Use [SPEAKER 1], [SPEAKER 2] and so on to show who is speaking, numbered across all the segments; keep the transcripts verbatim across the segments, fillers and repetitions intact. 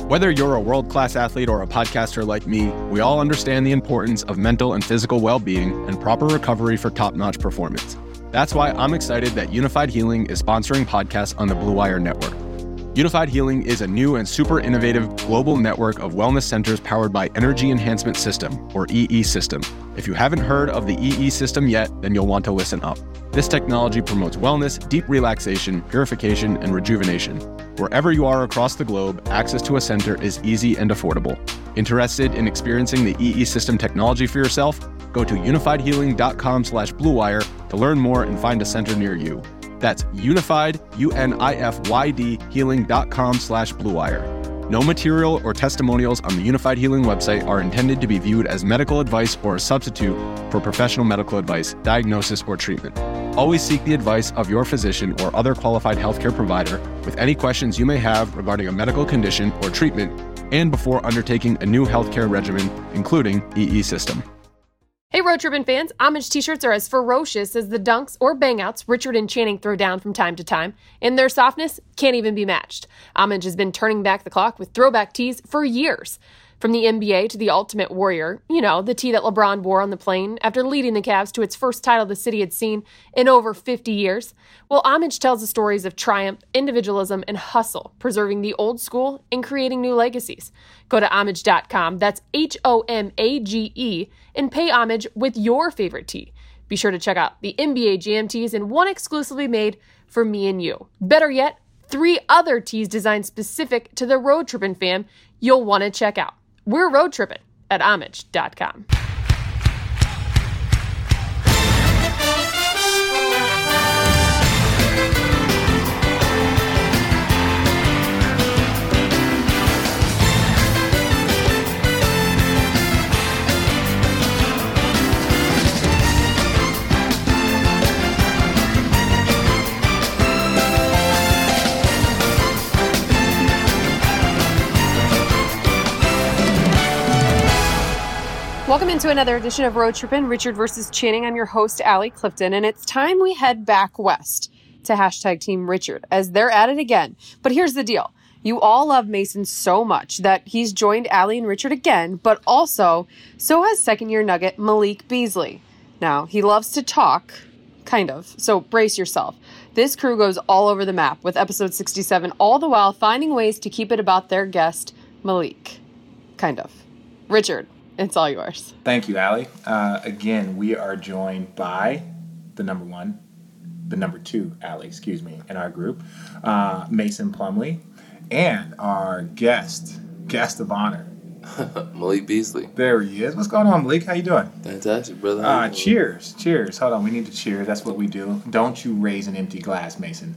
[SPEAKER 1] Whether you're a world-class athlete or a podcaster like me, we all understand the importance of mental and physical well-being and proper recovery for top-notch performance. That's why I'm excited that Unified Healing is sponsoring podcasts on the Blue Wire Network. Unified Healing is a new and super innovative global network of wellness centers powered by Energy Enhancement System, or E E System. If you haven't heard of the E E System yet, then you'll want to listen up. This technology promotes wellness, deep relaxation, purification, and rejuvenation. Wherever you are across the globe, access to a center is easy and affordable. Interested in experiencing the E E System technology for yourself? Go to unified healing dot com slash blue wire to learn more and find a center near you. That's unified, U N I F Y D, healing.com slash blue wire. No material or testimonials on the Unified Healing website are intended to be viewed as medical advice or a substitute for professional medical advice, diagnosis, or treatment. Always seek the advice of your physician or other qualified healthcare provider with any questions you may have regarding a medical condition or treatment and before undertaking a new healthcare regimen, including E E System.
[SPEAKER 2] Hey Road Trippin' fans, Homage t-shirts are as ferocious as the dunks or bangouts Richard and Channing throw down from time to time, and their softness can't even be matched. Homage has been turning back the clock with throwback tees for years. From the N B A to the Ultimate Warrior, you know, the tee that LeBron wore on the plane after leading the Cavs to its first title the city had seen in over fifty years. Well, Homage tells the stories of triumph, individualism, and hustle, preserving the old school and creating new legacies. Go to homage dot com, that's H O M A G E, and pay homage with your favorite tee. Be sure to check out the N B A Jam tees and one exclusively made for me and you. Better yet, three other tees designed specific to the Road Trippin' fam you'll want to check out. We're Road Trippin' at homage dot com. Welcome into another edition of Road Trippin', Richard versus Channing. I'm your host, Allie Clifton, and it's time we head back west to hashtag Team Richard, as they're at it again. But here's the deal. You all love Mason so much that he's joined Allie and Richard again, but also so has second-year Nugget Malik Beasley. Now, he loves to talk, kind of, so brace yourself. This crew goes all over the map with episode sixty-seven, all the while finding ways to keep it about their guest, Malik. Kind of. Richard. It's all yours.
[SPEAKER 3] Thank you, Allie. Uh, again, we are joined by the number one, the number two, Allie, excuse me, in our group, uh, Mason Plumley, and our guest, guest of honor,
[SPEAKER 4] Malik Beasley.
[SPEAKER 3] There he is. What's going on, Malik? How you doing?
[SPEAKER 4] Fantastic, brother.
[SPEAKER 3] Uh, cheers. Cheers. Hold on. We need to cheers. That's what we do. Don't you raise an empty glass, Mason.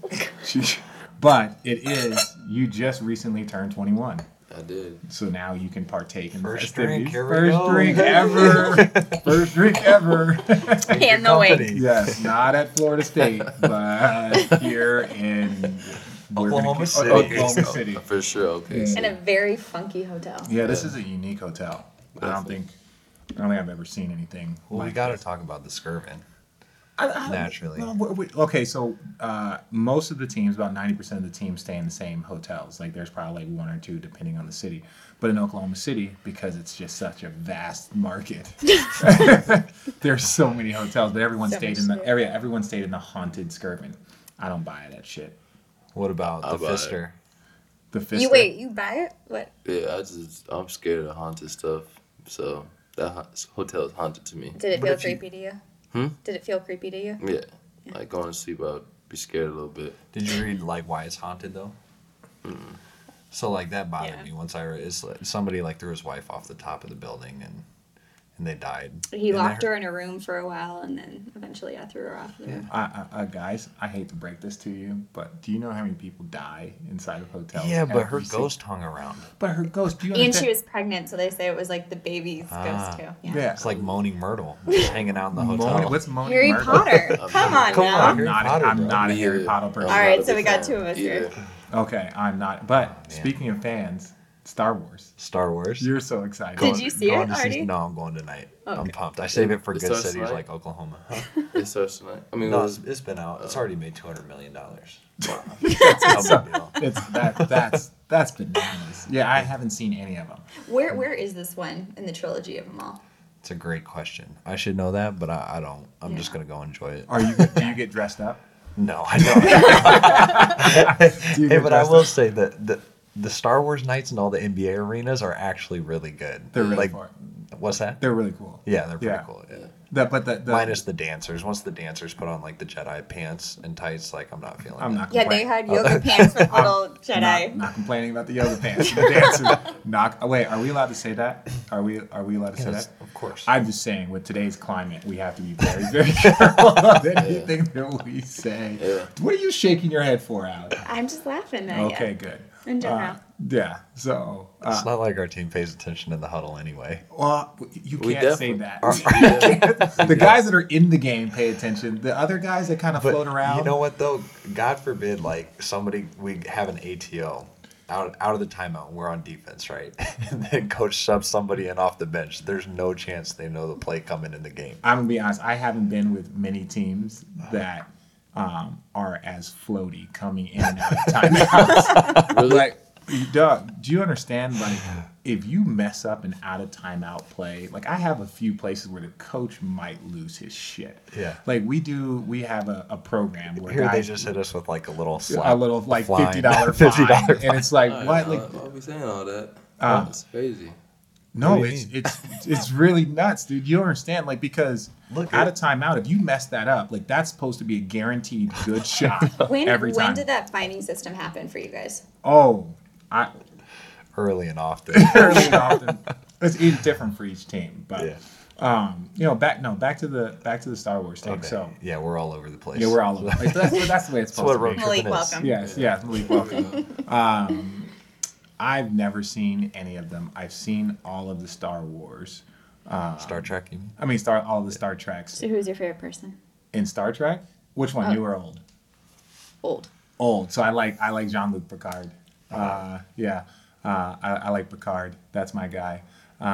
[SPEAKER 3] But it is, you just recently turned twenty-one.
[SPEAKER 4] I did.
[SPEAKER 3] So now you can partake in
[SPEAKER 5] First
[SPEAKER 3] the
[SPEAKER 5] drink, here we
[SPEAKER 3] First
[SPEAKER 5] go.
[SPEAKER 3] drink ever. First drink ever.
[SPEAKER 6] And the wing.
[SPEAKER 3] Yes, not at Florida State, but here in
[SPEAKER 5] Oklahoma
[SPEAKER 3] gonna,
[SPEAKER 5] City.
[SPEAKER 3] Oklahoma City.
[SPEAKER 4] For sure, okay.
[SPEAKER 3] Yeah.
[SPEAKER 6] In a very funky hotel.
[SPEAKER 3] Yeah, this is a unique hotel. I don't think I don't think I've ever seen anything.
[SPEAKER 5] Well,
[SPEAKER 3] like
[SPEAKER 5] we got to
[SPEAKER 3] this.
[SPEAKER 5] talk about the Skirvin.
[SPEAKER 3] I, I,
[SPEAKER 5] Naturally.
[SPEAKER 3] Well, we, we, okay, so uh, most of the teams, about ninety percent of the teams, stay in the same hotels. Like there's probably like one or two depending on the city. But in Oklahoma City, because it's just such a vast market, there's so many hotels. But everyone
[SPEAKER 6] So
[SPEAKER 3] stayed
[SPEAKER 6] much
[SPEAKER 3] in the
[SPEAKER 6] shit.
[SPEAKER 3] area. Everyone stayed in the haunted Skirvin. I don't buy that shit.
[SPEAKER 5] What about
[SPEAKER 4] I'll
[SPEAKER 5] the
[SPEAKER 4] buy it.
[SPEAKER 5] Fister?
[SPEAKER 3] The Fister.
[SPEAKER 6] You wait, you buy it? What?
[SPEAKER 4] Yeah, I just I'm scared of haunted stuff, so that ha- hotel is haunted to me.
[SPEAKER 6] Did it
[SPEAKER 3] But
[SPEAKER 6] feel
[SPEAKER 3] if you-
[SPEAKER 6] creepy to you?
[SPEAKER 4] Hmm?
[SPEAKER 6] Did it feel creepy to you?
[SPEAKER 4] Yeah, like going to sleep, I'd be scared a little bit.
[SPEAKER 5] Did you read like why it's haunted though?
[SPEAKER 4] Mm.
[SPEAKER 5] So like that bothered
[SPEAKER 6] Yeah.
[SPEAKER 5] me once I read. It's like somebody like threw his wife off the top of the building and and they died.
[SPEAKER 6] He
[SPEAKER 5] And
[SPEAKER 6] locked
[SPEAKER 5] they-
[SPEAKER 6] her in a room for a while, and then eventually I threw her off the roof.
[SPEAKER 3] I, I, uh, guys, I hate to break this to you, but do you know how many people die inside of hotels?
[SPEAKER 5] Yeah, but her
[SPEAKER 3] every si-
[SPEAKER 5] ghost hung around.
[SPEAKER 3] But her ghost. Do you
[SPEAKER 6] And
[SPEAKER 3] understand?
[SPEAKER 6] she was pregnant, so they say it was like the baby's
[SPEAKER 5] Ah.
[SPEAKER 6] ghost too. Yeah.
[SPEAKER 3] Yeah.
[SPEAKER 5] It's like Moaning Myrtle, just hanging out in the hotel.
[SPEAKER 3] Moaning, what's Moaning
[SPEAKER 6] Harry
[SPEAKER 3] Myrtle?
[SPEAKER 6] Potter. Come on
[SPEAKER 5] Come
[SPEAKER 6] now.
[SPEAKER 5] on.
[SPEAKER 3] I'm
[SPEAKER 5] Harry
[SPEAKER 3] not.
[SPEAKER 5] Potter,
[SPEAKER 3] I'm
[SPEAKER 5] bro.
[SPEAKER 3] not a
[SPEAKER 4] Me
[SPEAKER 3] Harry
[SPEAKER 4] either.
[SPEAKER 3] Potter person.
[SPEAKER 6] All right,
[SPEAKER 4] Not a
[SPEAKER 6] so
[SPEAKER 4] big
[SPEAKER 6] we got
[SPEAKER 4] fan
[SPEAKER 6] two of us here.
[SPEAKER 4] either.
[SPEAKER 3] Okay, I'm not. But
[SPEAKER 5] Oh, man.
[SPEAKER 3] speaking of fans, Star Wars.
[SPEAKER 5] Star Wars.
[SPEAKER 3] You're so excited.
[SPEAKER 6] Did you see
[SPEAKER 5] going
[SPEAKER 6] it
[SPEAKER 5] to see-
[SPEAKER 6] already?
[SPEAKER 5] no, I'm going tonight. I'm
[SPEAKER 6] Okay.
[SPEAKER 5] pumped. I save it for
[SPEAKER 4] It
[SPEAKER 5] good
[SPEAKER 4] starts
[SPEAKER 5] cities
[SPEAKER 4] tonight?
[SPEAKER 5] like Oklahoma.
[SPEAKER 4] It starts tonight. I mean,
[SPEAKER 5] No,
[SPEAKER 4] it
[SPEAKER 5] it's,
[SPEAKER 4] was,
[SPEAKER 5] it's been out. It's already made two hundred million dollars.
[SPEAKER 4] wow.
[SPEAKER 5] That's no big deal.
[SPEAKER 3] It's that. That's That's bananas. Yeah, I haven't seen any of them.
[SPEAKER 6] Where where is this one in the trilogy of them all?
[SPEAKER 5] It's a great question. I should know that, but I, I don't. I'm
[SPEAKER 6] Yeah.
[SPEAKER 5] just gonna go enjoy it.
[SPEAKER 3] Are you? Do you get dressed up?
[SPEAKER 5] No, I don't.
[SPEAKER 3] Do you
[SPEAKER 5] Hey,
[SPEAKER 3] get
[SPEAKER 5] but I
[SPEAKER 3] dressed
[SPEAKER 5] will
[SPEAKER 3] up?
[SPEAKER 5] say that the the Star Wars nights and all the N B A arenas are actually really good.
[SPEAKER 3] They're really
[SPEAKER 5] like,
[SPEAKER 3] fun.
[SPEAKER 5] what's that?
[SPEAKER 3] They're really cool.
[SPEAKER 5] Yeah, they're pretty
[SPEAKER 3] Yeah.
[SPEAKER 5] cool. Yeah.
[SPEAKER 3] The, but the, the
[SPEAKER 5] Minus the dancers. Once the dancers put on like the Jedi pants and tights, like I'm not feeling.
[SPEAKER 3] I'm
[SPEAKER 5] it.
[SPEAKER 3] not.
[SPEAKER 6] Yeah, they
[SPEAKER 3] complaining.
[SPEAKER 6] had yoga pants with little Jedi.
[SPEAKER 3] Not, not complaining about the yoga pants. The dancers. Not. Oh, wait, are we allowed to say that? Are we? Are we allowed to say
[SPEAKER 5] Yes,
[SPEAKER 3] that?
[SPEAKER 5] of course.
[SPEAKER 3] I'm just saying, with today's climate, we have to be very, very careful of anything that we say.
[SPEAKER 4] Yeah.
[SPEAKER 3] What are you shaking your head for, Alex?
[SPEAKER 6] I'm just laughing at
[SPEAKER 3] Okay,
[SPEAKER 6] you.
[SPEAKER 3] good.
[SPEAKER 6] In general.
[SPEAKER 3] Uh, yeah. So, uh,
[SPEAKER 5] It's not like our team pays attention in the huddle anyway.
[SPEAKER 3] well, you
[SPEAKER 4] We
[SPEAKER 3] can't say
[SPEAKER 4] definitely-
[SPEAKER 3] that. The guys that are in the game pay attention. The other guys that kind of
[SPEAKER 5] But
[SPEAKER 3] float around.
[SPEAKER 5] you know what though? God forbid, like somebody we have an A T O out out of the timeout. We're on defense, right? And then coach shoves somebody in off the bench. There's no chance they know the play coming in the game.
[SPEAKER 3] I'm gonna be honest. I haven't been with many teams that um, are as floaty coming in and out of timeouts.
[SPEAKER 4] Really?
[SPEAKER 3] Like, Doug, do you understand? Like, if you mess up an out of timeout play, like I have a few places where the coach might lose his shit.
[SPEAKER 5] Yeah.
[SPEAKER 3] Like we do, we have a, a program where
[SPEAKER 5] Here they
[SPEAKER 3] guys,
[SPEAKER 5] just hit us with like a little slap,
[SPEAKER 3] a little like
[SPEAKER 5] fine.
[SPEAKER 3] fifty dollar
[SPEAKER 5] fifty
[SPEAKER 3] fine,
[SPEAKER 5] dollar
[SPEAKER 3] and it's like
[SPEAKER 4] All right,
[SPEAKER 3] what?
[SPEAKER 4] I'll,
[SPEAKER 3] Like
[SPEAKER 4] I'll be saying all that.
[SPEAKER 3] Uh,
[SPEAKER 4] That's crazy.
[SPEAKER 3] no,
[SPEAKER 5] What do you
[SPEAKER 3] it's
[SPEAKER 5] mean?
[SPEAKER 3] it's it's really nuts, dude. You don't understand, like because
[SPEAKER 5] Look,
[SPEAKER 3] out
[SPEAKER 5] it-
[SPEAKER 3] of timeout, if you mess that up, like that's supposed to be a guaranteed good shot
[SPEAKER 6] When
[SPEAKER 3] every
[SPEAKER 6] when
[SPEAKER 3] time.
[SPEAKER 6] did that finding system happen for you guys?
[SPEAKER 3] Oh, I
[SPEAKER 5] early and often.
[SPEAKER 3] fairly often. It's, it's different for each team, but
[SPEAKER 5] Yeah.
[SPEAKER 3] um, you know, back no, back to the back to the Star Wars thing.
[SPEAKER 5] Okay.
[SPEAKER 3] So
[SPEAKER 5] yeah, we're all over the place.
[SPEAKER 3] yeah, we're all over. Like, that's, that's the way it's
[SPEAKER 5] That's what
[SPEAKER 3] supposed
[SPEAKER 5] road
[SPEAKER 3] to be.
[SPEAKER 5] tripping
[SPEAKER 6] Malik,
[SPEAKER 5] is.
[SPEAKER 6] welcome.
[SPEAKER 3] Yes, yes, Malik, welcome. um, I've never seen any of them. I've seen all of the Star Wars.
[SPEAKER 5] Star Trek. You mean?
[SPEAKER 3] I mean, Star all the Star Treks.
[SPEAKER 6] So who's your favorite person?
[SPEAKER 3] In Star Trek, which one,
[SPEAKER 6] Oh.
[SPEAKER 3] new or old?
[SPEAKER 6] Old.
[SPEAKER 3] Old. So I like I like Jean-Luc Picard. Uh, yeah, uh, I, I like Picard. That's my guy.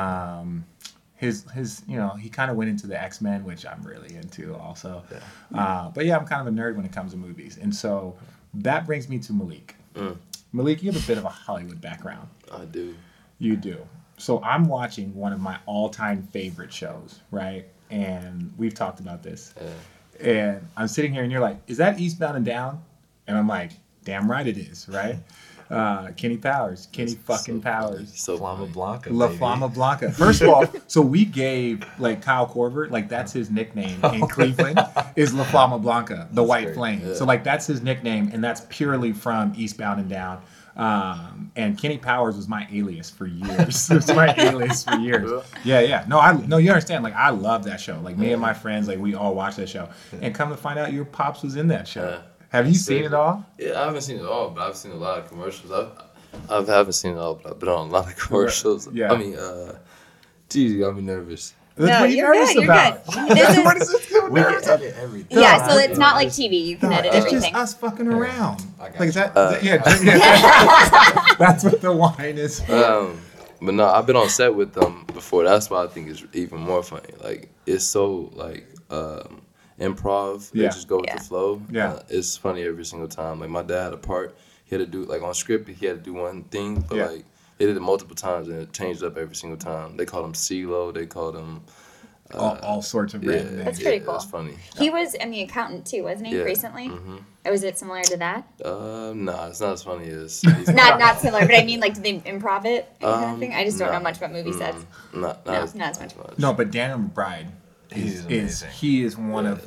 [SPEAKER 3] Um, his his you know he kind of went into the X-Men, which I'm really into also. Uh, but yeah, I'm kind of a nerd when it comes to movies, and so that brings me to Malik.
[SPEAKER 4] Mm.
[SPEAKER 3] Malik, you have a bit of a Hollywood background.
[SPEAKER 4] I do.
[SPEAKER 3] You do. So I'm watching one of my all-time favorite shows, right? And we've talked about this.
[SPEAKER 4] Yeah.
[SPEAKER 3] And I'm sitting here, and you're like, "Is that Eastbound and Down?" And I'm like, "Damn right it is, right?" Uh, Kenny Powers, Kenny
[SPEAKER 4] It's
[SPEAKER 3] fucking
[SPEAKER 4] so funny.
[SPEAKER 3] Powers,
[SPEAKER 4] So
[SPEAKER 5] Flama
[SPEAKER 4] funny.
[SPEAKER 5] Blanca.
[SPEAKER 3] La
[SPEAKER 5] baby.
[SPEAKER 3] Flama Blanca. First of all, so we gave like Kyle Korver, like that's his nickname in Cleveland, is La Flama Blanca, the White
[SPEAKER 5] great.
[SPEAKER 3] Flame.
[SPEAKER 4] Yeah.
[SPEAKER 3] So like that's his nickname, and that's purely from Eastbound and Down. Um, and Kenny Powers was my alias for years. It was my alias for years. Yeah, yeah. No, I no, you understand. Like I love that show. Like me and my friends, like we all watched that show. And come to find out, your pops was in that show.
[SPEAKER 4] Yeah.
[SPEAKER 3] Have you seen it all?
[SPEAKER 4] Yeah, I haven't seen it all, but I've seen a lot of commercials. I've, I haven't seen it all, but I've been on a lot of commercials.
[SPEAKER 3] Yeah.
[SPEAKER 4] I mean, uh, geez, you got me nervous.
[SPEAKER 3] That's
[SPEAKER 6] No,
[SPEAKER 3] what you
[SPEAKER 6] you're
[SPEAKER 3] nervous
[SPEAKER 6] good, you're
[SPEAKER 3] about.
[SPEAKER 6] good. This is-
[SPEAKER 3] What is this doing
[SPEAKER 5] We can
[SPEAKER 3] nervous?
[SPEAKER 5] edit everything.
[SPEAKER 6] Yeah, so
[SPEAKER 3] Yeah.
[SPEAKER 6] it's not like T V. You can
[SPEAKER 3] No,
[SPEAKER 6] edit
[SPEAKER 3] it's
[SPEAKER 6] everything.
[SPEAKER 3] just us fucking around.
[SPEAKER 5] I got
[SPEAKER 3] Like is
[SPEAKER 5] you.
[SPEAKER 3] that, is that- yeah, yeah. That's what the wine is for.
[SPEAKER 4] Um, but no, I've been on set with them before. That's why I think it's even more funny. Like it's so like um, improv. They
[SPEAKER 3] Yeah.
[SPEAKER 4] just go with
[SPEAKER 6] Yeah.
[SPEAKER 4] the flow.
[SPEAKER 3] Yeah.
[SPEAKER 4] Uh, it's funny every single time. Like my dad had a part. He had to do like on script. He had to do one thing, but
[SPEAKER 3] Yeah.
[SPEAKER 4] like they did it multiple times and it changed up every single time. They called him CeeLo. They called him.
[SPEAKER 3] all, all sorts of
[SPEAKER 4] Yeah,
[SPEAKER 3] random names.
[SPEAKER 6] That's pretty
[SPEAKER 4] yeah,
[SPEAKER 6] cool.
[SPEAKER 4] That's funny.
[SPEAKER 6] He was in The Accountant too, wasn't he?
[SPEAKER 4] Yeah.
[SPEAKER 6] Recently.
[SPEAKER 4] Mhm.
[SPEAKER 6] Or was it similar to that?
[SPEAKER 4] Uh, nah, it's not as funny as. he's-
[SPEAKER 6] Not not similar, but I mean, like, did they improv it? Kind of
[SPEAKER 4] Um,
[SPEAKER 6] thing? I just don't
[SPEAKER 4] nah.
[SPEAKER 6] know much about movie
[SPEAKER 4] Mm,
[SPEAKER 6] sets.
[SPEAKER 4] Not, not,
[SPEAKER 6] No,
[SPEAKER 4] as,
[SPEAKER 6] not as much.
[SPEAKER 3] No, but Daniel McBride
[SPEAKER 5] He's
[SPEAKER 3] is, is
[SPEAKER 5] amazing.
[SPEAKER 3] he is one of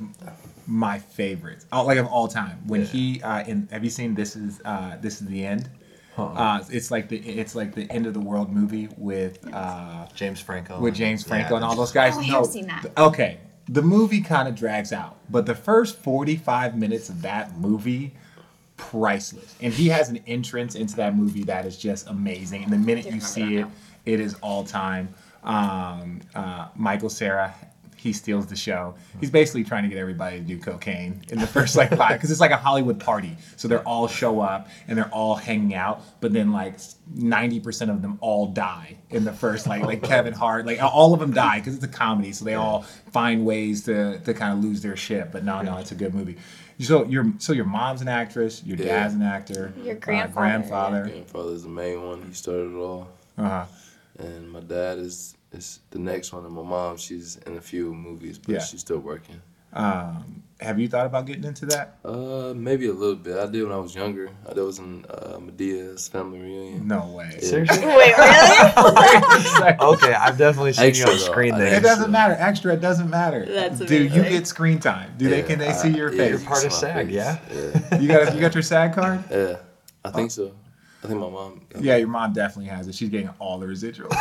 [SPEAKER 3] my favorites, oh, like of all time. When
[SPEAKER 5] Yeah.
[SPEAKER 3] he uh, in have you seen This Is uh, This Is the End? Uh, it's like the it's like the end of the world movie with uh,
[SPEAKER 5] James Franco.
[SPEAKER 3] with James Franco
[SPEAKER 5] Yeah.
[SPEAKER 3] and all those guys.
[SPEAKER 6] Oh, I
[SPEAKER 3] no,
[SPEAKER 6] have seen that.
[SPEAKER 3] th- Okay, the movie kind of drags out, but the first forty-five minutes of that movie, priceless. And he has an entrance into that movie that is just amazing. And the minute you
[SPEAKER 6] Can't
[SPEAKER 3] see
[SPEAKER 6] remember
[SPEAKER 3] it,
[SPEAKER 6] that
[SPEAKER 3] it is all time. Um, uh, Michael Cera, he steals the show. He's basically trying to get everybody to do cocaine in the first like five, because it's like a Hollywood party. So they're all show up and they're all hanging out, but then like ninety percent of them all die in the first, like like Kevin Hart, like all of them die because it's a comedy. So they all find ways to to kind of lose their shit. But no, no, it's a good movie. So your so your mom's an actress, your
[SPEAKER 4] Yeah.
[SPEAKER 3] dad's an actor,
[SPEAKER 6] Your
[SPEAKER 3] uh,
[SPEAKER 6] grandfather,
[SPEAKER 3] grandfather.
[SPEAKER 4] Grandfather's the main one. He started it all.
[SPEAKER 3] Uh-huh.
[SPEAKER 4] And my dad is is the next one. And my mom, she's in a few movies, but
[SPEAKER 3] Yeah.
[SPEAKER 4] she's still working.
[SPEAKER 3] Um, have you thought about getting into that?
[SPEAKER 4] Uh, maybe a little bit. I did when I was younger. I did was in uh, Medea's family reunion.
[SPEAKER 3] No way.
[SPEAKER 5] Seriously?
[SPEAKER 6] Wait, really?
[SPEAKER 5] Okay, I've definitely seen
[SPEAKER 4] Extra,
[SPEAKER 5] you on
[SPEAKER 4] though.
[SPEAKER 5] screen
[SPEAKER 4] I
[SPEAKER 5] there.
[SPEAKER 3] It
[SPEAKER 4] think
[SPEAKER 3] doesn't
[SPEAKER 4] so.
[SPEAKER 3] matter. Extra, it doesn't matter.
[SPEAKER 6] That's
[SPEAKER 3] Dude, you
[SPEAKER 6] amazing.
[SPEAKER 3] get screen time. Do they? Can they see your
[SPEAKER 4] I-
[SPEAKER 3] face?
[SPEAKER 4] Yeah,
[SPEAKER 5] You're part
[SPEAKER 4] you
[SPEAKER 5] of
[SPEAKER 4] can see my
[SPEAKER 5] SAG,
[SPEAKER 4] face.
[SPEAKER 5] yeah?
[SPEAKER 4] Yeah.
[SPEAKER 3] You got you got your SAG card?
[SPEAKER 4] Yeah. I think so. I think my mom.
[SPEAKER 3] Yeah, your mom definitely has it. She's getting all the residuals.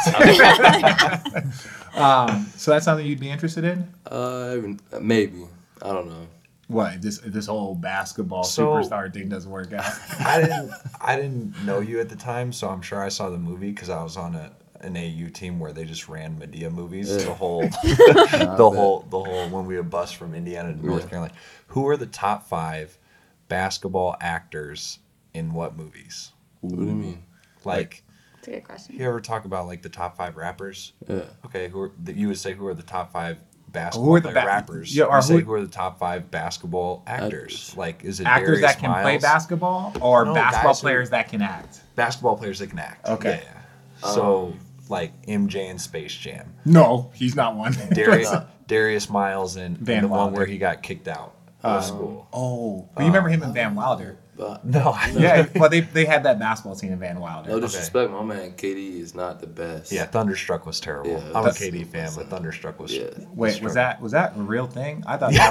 [SPEAKER 3] um, so that's something you'd be interested in?
[SPEAKER 4] Uh, maybe. I don't know.
[SPEAKER 3] What, if this if this whole basketball
[SPEAKER 5] So-
[SPEAKER 3] superstar thing doesn't work out?
[SPEAKER 5] I didn't I didn't know you at the time, so I'm sure I saw the movie because I was on a an A U team where they just ran Medea movies
[SPEAKER 4] Yeah.
[SPEAKER 5] the whole the
[SPEAKER 4] bet.
[SPEAKER 5] whole the whole when we would bus from Indiana to North
[SPEAKER 4] Yeah.
[SPEAKER 5] Carolina. Who are the top five basketball actors in what movies?
[SPEAKER 4] What do you mean?
[SPEAKER 5] Like,
[SPEAKER 6] That's a good question.
[SPEAKER 5] you ever talk about like the top five rappers?
[SPEAKER 4] Yeah.
[SPEAKER 5] Okay, who are, that you would say who are the top five basketball
[SPEAKER 3] Who are the
[SPEAKER 5] player-
[SPEAKER 3] ba-
[SPEAKER 5] rappers?
[SPEAKER 3] yeah,
[SPEAKER 5] You
[SPEAKER 3] or
[SPEAKER 5] say
[SPEAKER 3] who-
[SPEAKER 5] who are the top five basketball actors?
[SPEAKER 4] Actors.
[SPEAKER 5] Like, is it
[SPEAKER 3] Actors
[SPEAKER 5] Darius
[SPEAKER 3] that can play
[SPEAKER 5] Miles?
[SPEAKER 3] basketball or
[SPEAKER 5] No,
[SPEAKER 3] basketball
[SPEAKER 5] guys who-
[SPEAKER 3] players that can act?
[SPEAKER 5] Basketball players that can act.
[SPEAKER 3] Okay.
[SPEAKER 5] Yeah. So, like M J in Space Jam,
[SPEAKER 3] No, he's not one.
[SPEAKER 5] Darius, Darius Miles in, in
[SPEAKER 3] Van
[SPEAKER 5] the one
[SPEAKER 3] Wilder.
[SPEAKER 5] where he got kicked out of school.
[SPEAKER 3] Oh, but you remember him in Van Wilder?
[SPEAKER 4] But
[SPEAKER 5] No, I
[SPEAKER 3] Yeah, well, they they had that basketball team in Van Wilder.
[SPEAKER 4] no disrespect, my man K D is not the best.
[SPEAKER 5] Yeah, Thunderstruck was terrible.
[SPEAKER 4] Yeah,
[SPEAKER 5] I'm a
[SPEAKER 4] that's-
[SPEAKER 5] K D fan, but Thunderstruck was.
[SPEAKER 4] Yeah.
[SPEAKER 3] Wait, was that was that a real thing? I thought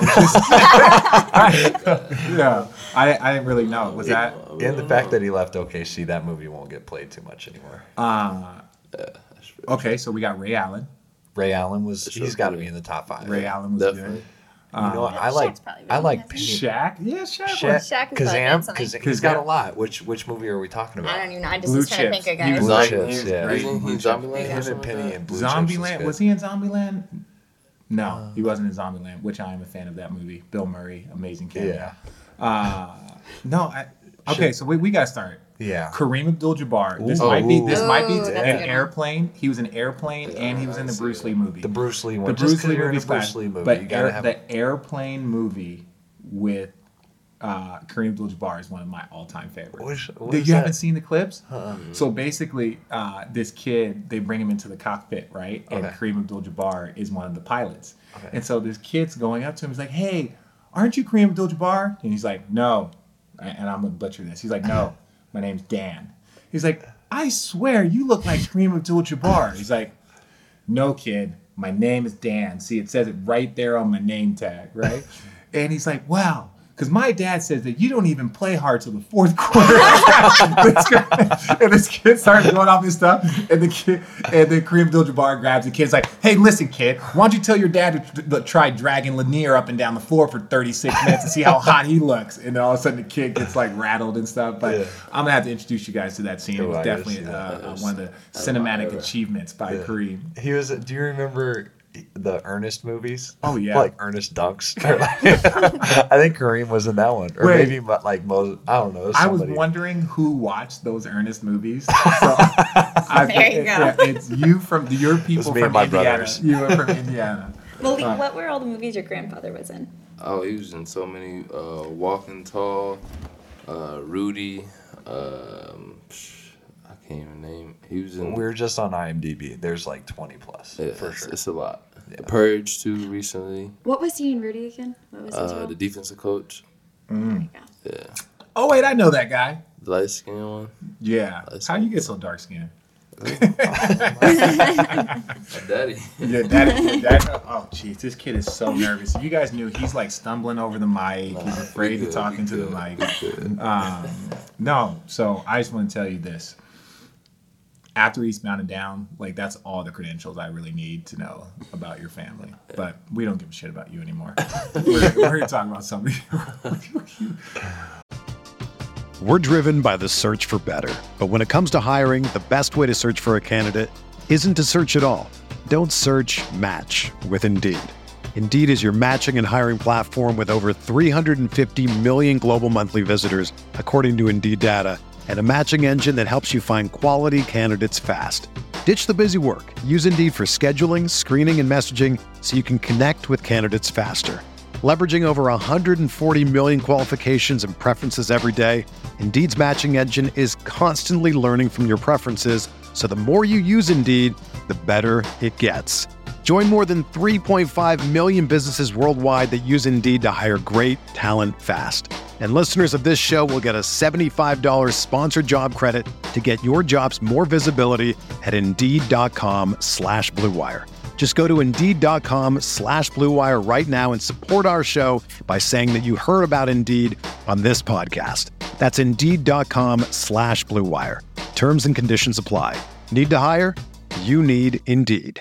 [SPEAKER 3] that was just. yeah, I I didn't really know. Was that?
[SPEAKER 5] And the fact that he left O K C, that movie won't get played too much anymore.
[SPEAKER 3] Uh,
[SPEAKER 4] That's fair.
[SPEAKER 3] okay, so we got Ray Allen.
[SPEAKER 5] Ray Allen was.
[SPEAKER 4] Sure.
[SPEAKER 5] He's got to be in the top five.
[SPEAKER 3] Ray Allen was
[SPEAKER 4] Definitely.
[SPEAKER 3] good.
[SPEAKER 5] You know, what? I
[SPEAKER 6] Shaq's
[SPEAKER 5] like.
[SPEAKER 6] probably
[SPEAKER 5] I
[SPEAKER 6] really
[SPEAKER 5] like
[SPEAKER 6] good.
[SPEAKER 5] Penny.
[SPEAKER 3] Shaq, yeah, Shaq.
[SPEAKER 5] Shaq,
[SPEAKER 3] was-
[SPEAKER 6] Shaq is probably
[SPEAKER 5] Kazam,
[SPEAKER 6] something.
[SPEAKER 5] Kazam, he's got a
[SPEAKER 3] Kazam.
[SPEAKER 5] lot. Which which movie are we talking about?
[SPEAKER 6] I don't even know. I just
[SPEAKER 3] Blue
[SPEAKER 6] was trying to
[SPEAKER 3] Chips.
[SPEAKER 6] think of
[SPEAKER 3] He
[SPEAKER 6] guys.
[SPEAKER 3] was
[SPEAKER 5] Blue
[SPEAKER 3] like-
[SPEAKER 5] Chips,
[SPEAKER 3] he-
[SPEAKER 5] yeah.
[SPEAKER 3] right?
[SPEAKER 4] Isn't he
[SPEAKER 3] Blue
[SPEAKER 4] in
[SPEAKER 3] Chips.
[SPEAKER 4] Zombieland? or
[SPEAKER 5] Him and
[SPEAKER 4] something
[SPEAKER 5] Penny
[SPEAKER 4] like
[SPEAKER 5] and Blue Chips was
[SPEAKER 3] Zombieland,
[SPEAKER 5] good.
[SPEAKER 3] was he in Zombieland? No, he wasn't in Zombieland, which I am a fan of that movie. Bill Murray, amazing cameo.
[SPEAKER 5] Yeah.
[SPEAKER 3] Uh, no, I, okay, so we, we got to start.
[SPEAKER 5] Yeah.
[SPEAKER 3] Kareem Abdul-Jabbar. This
[SPEAKER 5] Ooh.
[SPEAKER 3] might be this might be
[SPEAKER 6] Ooh, that's a
[SPEAKER 3] an
[SPEAKER 6] good one.
[SPEAKER 3] Airplane. He was in Airplane, and he was in the Bruce Lee movie.
[SPEAKER 5] The Bruce Lee one.
[SPEAKER 3] The
[SPEAKER 5] Just
[SPEAKER 3] Bruce
[SPEAKER 5] 'cause
[SPEAKER 3] Lee
[SPEAKER 5] you're in a
[SPEAKER 3] movie's
[SPEAKER 5] Bruce
[SPEAKER 3] fine,
[SPEAKER 5] Lee movie,
[SPEAKER 3] but
[SPEAKER 5] you gotta
[SPEAKER 3] air,
[SPEAKER 5] have.
[SPEAKER 3] the Airplane movie with uh, Kareem Abdul-Jabbar is one of my all-time favorites.
[SPEAKER 5] Which- what
[SPEAKER 3] Did
[SPEAKER 5] is
[SPEAKER 3] you
[SPEAKER 5] that?
[SPEAKER 3] haven't seen the clips? So basically, uh, this kid, they bring him into the cockpit, right? And
[SPEAKER 5] Okay.
[SPEAKER 3] Kareem Abdul-Jabbar is one of the pilots.
[SPEAKER 5] Okay.
[SPEAKER 3] And so this kid's going up to him. He's like, "Hey, aren't you Kareem Abdul-Jabbar?" And he's like, "No." And I'm gonna butcher this. He's like, "No, my name's Dan." He's like, "I swear you look like Kareem Abdul-Jabbar." He's like, "No, kid, my name is Dan. See, it says it right there on my name tag, right?" And he's like, "Wow." Because my dad says that you don't even play hard till the fourth quarter. This guy- and this kid starts going off his stuff, and the kid, and then Kareem Abdul-Jabbar grabs the kid's like, "Hey, listen, kid, why don't you tell your dad to t- t- try dragging Lanier up and down the floor for thirty-six minutes and see how hot he looks?" And then all of a sudden, the kid gets like rattled and stuff. But
[SPEAKER 5] Yeah.
[SPEAKER 3] I'm gonna have to introduce you guys to that scene. It
[SPEAKER 5] Oh,
[SPEAKER 3] was
[SPEAKER 5] I gotta
[SPEAKER 3] definitely
[SPEAKER 5] see
[SPEAKER 3] uh,
[SPEAKER 5] that.
[SPEAKER 3] uh, one of the cinematic achievements by
[SPEAKER 5] Yeah.
[SPEAKER 3] Kareem.
[SPEAKER 5] He was. Do you remember the Ernest movies?
[SPEAKER 3] Oh, yeah.
[SPEAKER 5] Like Ernest Dunks. Or like- I think Kareem was in that one, or
[SPEAKER 3] Wait.
[SPEAKER 5] maybe but like Moses. I don't know. it was
[SPEAKER 3] I was
[SPEAKER 5] somebody.
[SPEAKER 3] wondering who watched those Ernest movies. So I,
[SPEAKER 6] There you
[SPEAKER 3] it-
[SPEAKER 6] go.
[SPEAKER 3] yeah, it's you from your people
[SPEAKER 5] me
[SPEAKER 3] from
[SPEAKER 5] and my
[SPEAKER 3] Indiana.
[SPEAKER 5] brothers.
[SPEAKER 3] You are from Indiana.
[SPEAKER 6] Malik,
[SPEAKER 3] Uh,
[SPEAKER 6] what were all the movies your grandfather was in?
[SPEAKER 4] Oh, he was in so many. Uh, Walking Tall, uh, Rudy. Um, psh, I can't even name. He was in.
[SPEAKER 5] We were just on IMDb. There's like twenty plus
[SPEAKER 4] yeah,
[SPEAKER 5] for
[SPEAKER 4] it's,
[SPEAKER 5] sure.
[SPEAKER 4] it's a lot. The Purge too recently.
[SPEAKER 6] What was he in Rudy again? What was his
[SPEAKER 4] Uh,
[SPEAKER 6] role?
[SPEAKER 4] the defensive coach.
[SPEAKER 6] Yeah.
[SPEAKER 4] Yeah,
[SPEAKER 3] Oh wait, I know that guy.
[SPEAKER 4] the light skin one.
[SPEAKER 3] Yeah.
[SPEAKER 4] That's
[SPEAKER 3] How you get so dark skinned?
[SPEAKER 4] My daddy.
[SPEAKER 3] Yeah, that, that, oh, jeez, this kid is so nervous. If you guys knew, he's like stumbling over the mic. He's afraid
[SPEAKER 4] we
[SPEAKER 3] to
[SPEAKER 4] good,
[SPEAKER 3] talk
[SPEAKER 4] we
[SPEAKER 3] into the
[SPEAKER 4] good,
[SPEAKER 3] mic.
[SPEAKER 4] we good.
[SPEAKER 3] Um, no, so I just want to tell you this. After Eastbound and Down, like that's all the credentials I really need to know about your family. But we don't give a shit about you anymore. we're, we're here to talk about something.
[SPEAKER 7] We're driven by the search for better. But when it comes to hiring, the best way to search for a candidate isn't to search at all. Don't search, match with Indeed. Indeed is your matching and hiring platform with over three hundred fifty million global monthly visitors, according to Indeed data, and a matching engine that helps you find quality candidates fast. Ditch the busy work. Use Indeed for scheduling, screening, and messaging so you can connect with candidates faster. Leveraging over one hundred forty million qualifications and preferences every day, Indeed's matching engine is constantly learning from your preferences, so the more you use Indeed, the better it gets. Join more than three point five million businesses worldwide that use Indeed to hire great talent fast. And listeners of this show will get a seventy-five dollars sponsored job credit to get your jobs more visibility at Indeed.com slash Blue Wire. Just go to Indeed.com slash Blue Wire right now and support our show by saying that you heard about Indeed on this podcast. That's Indeed.com slash Blue Wire. Terms and conditions apply. Need to hire? You need Indeed.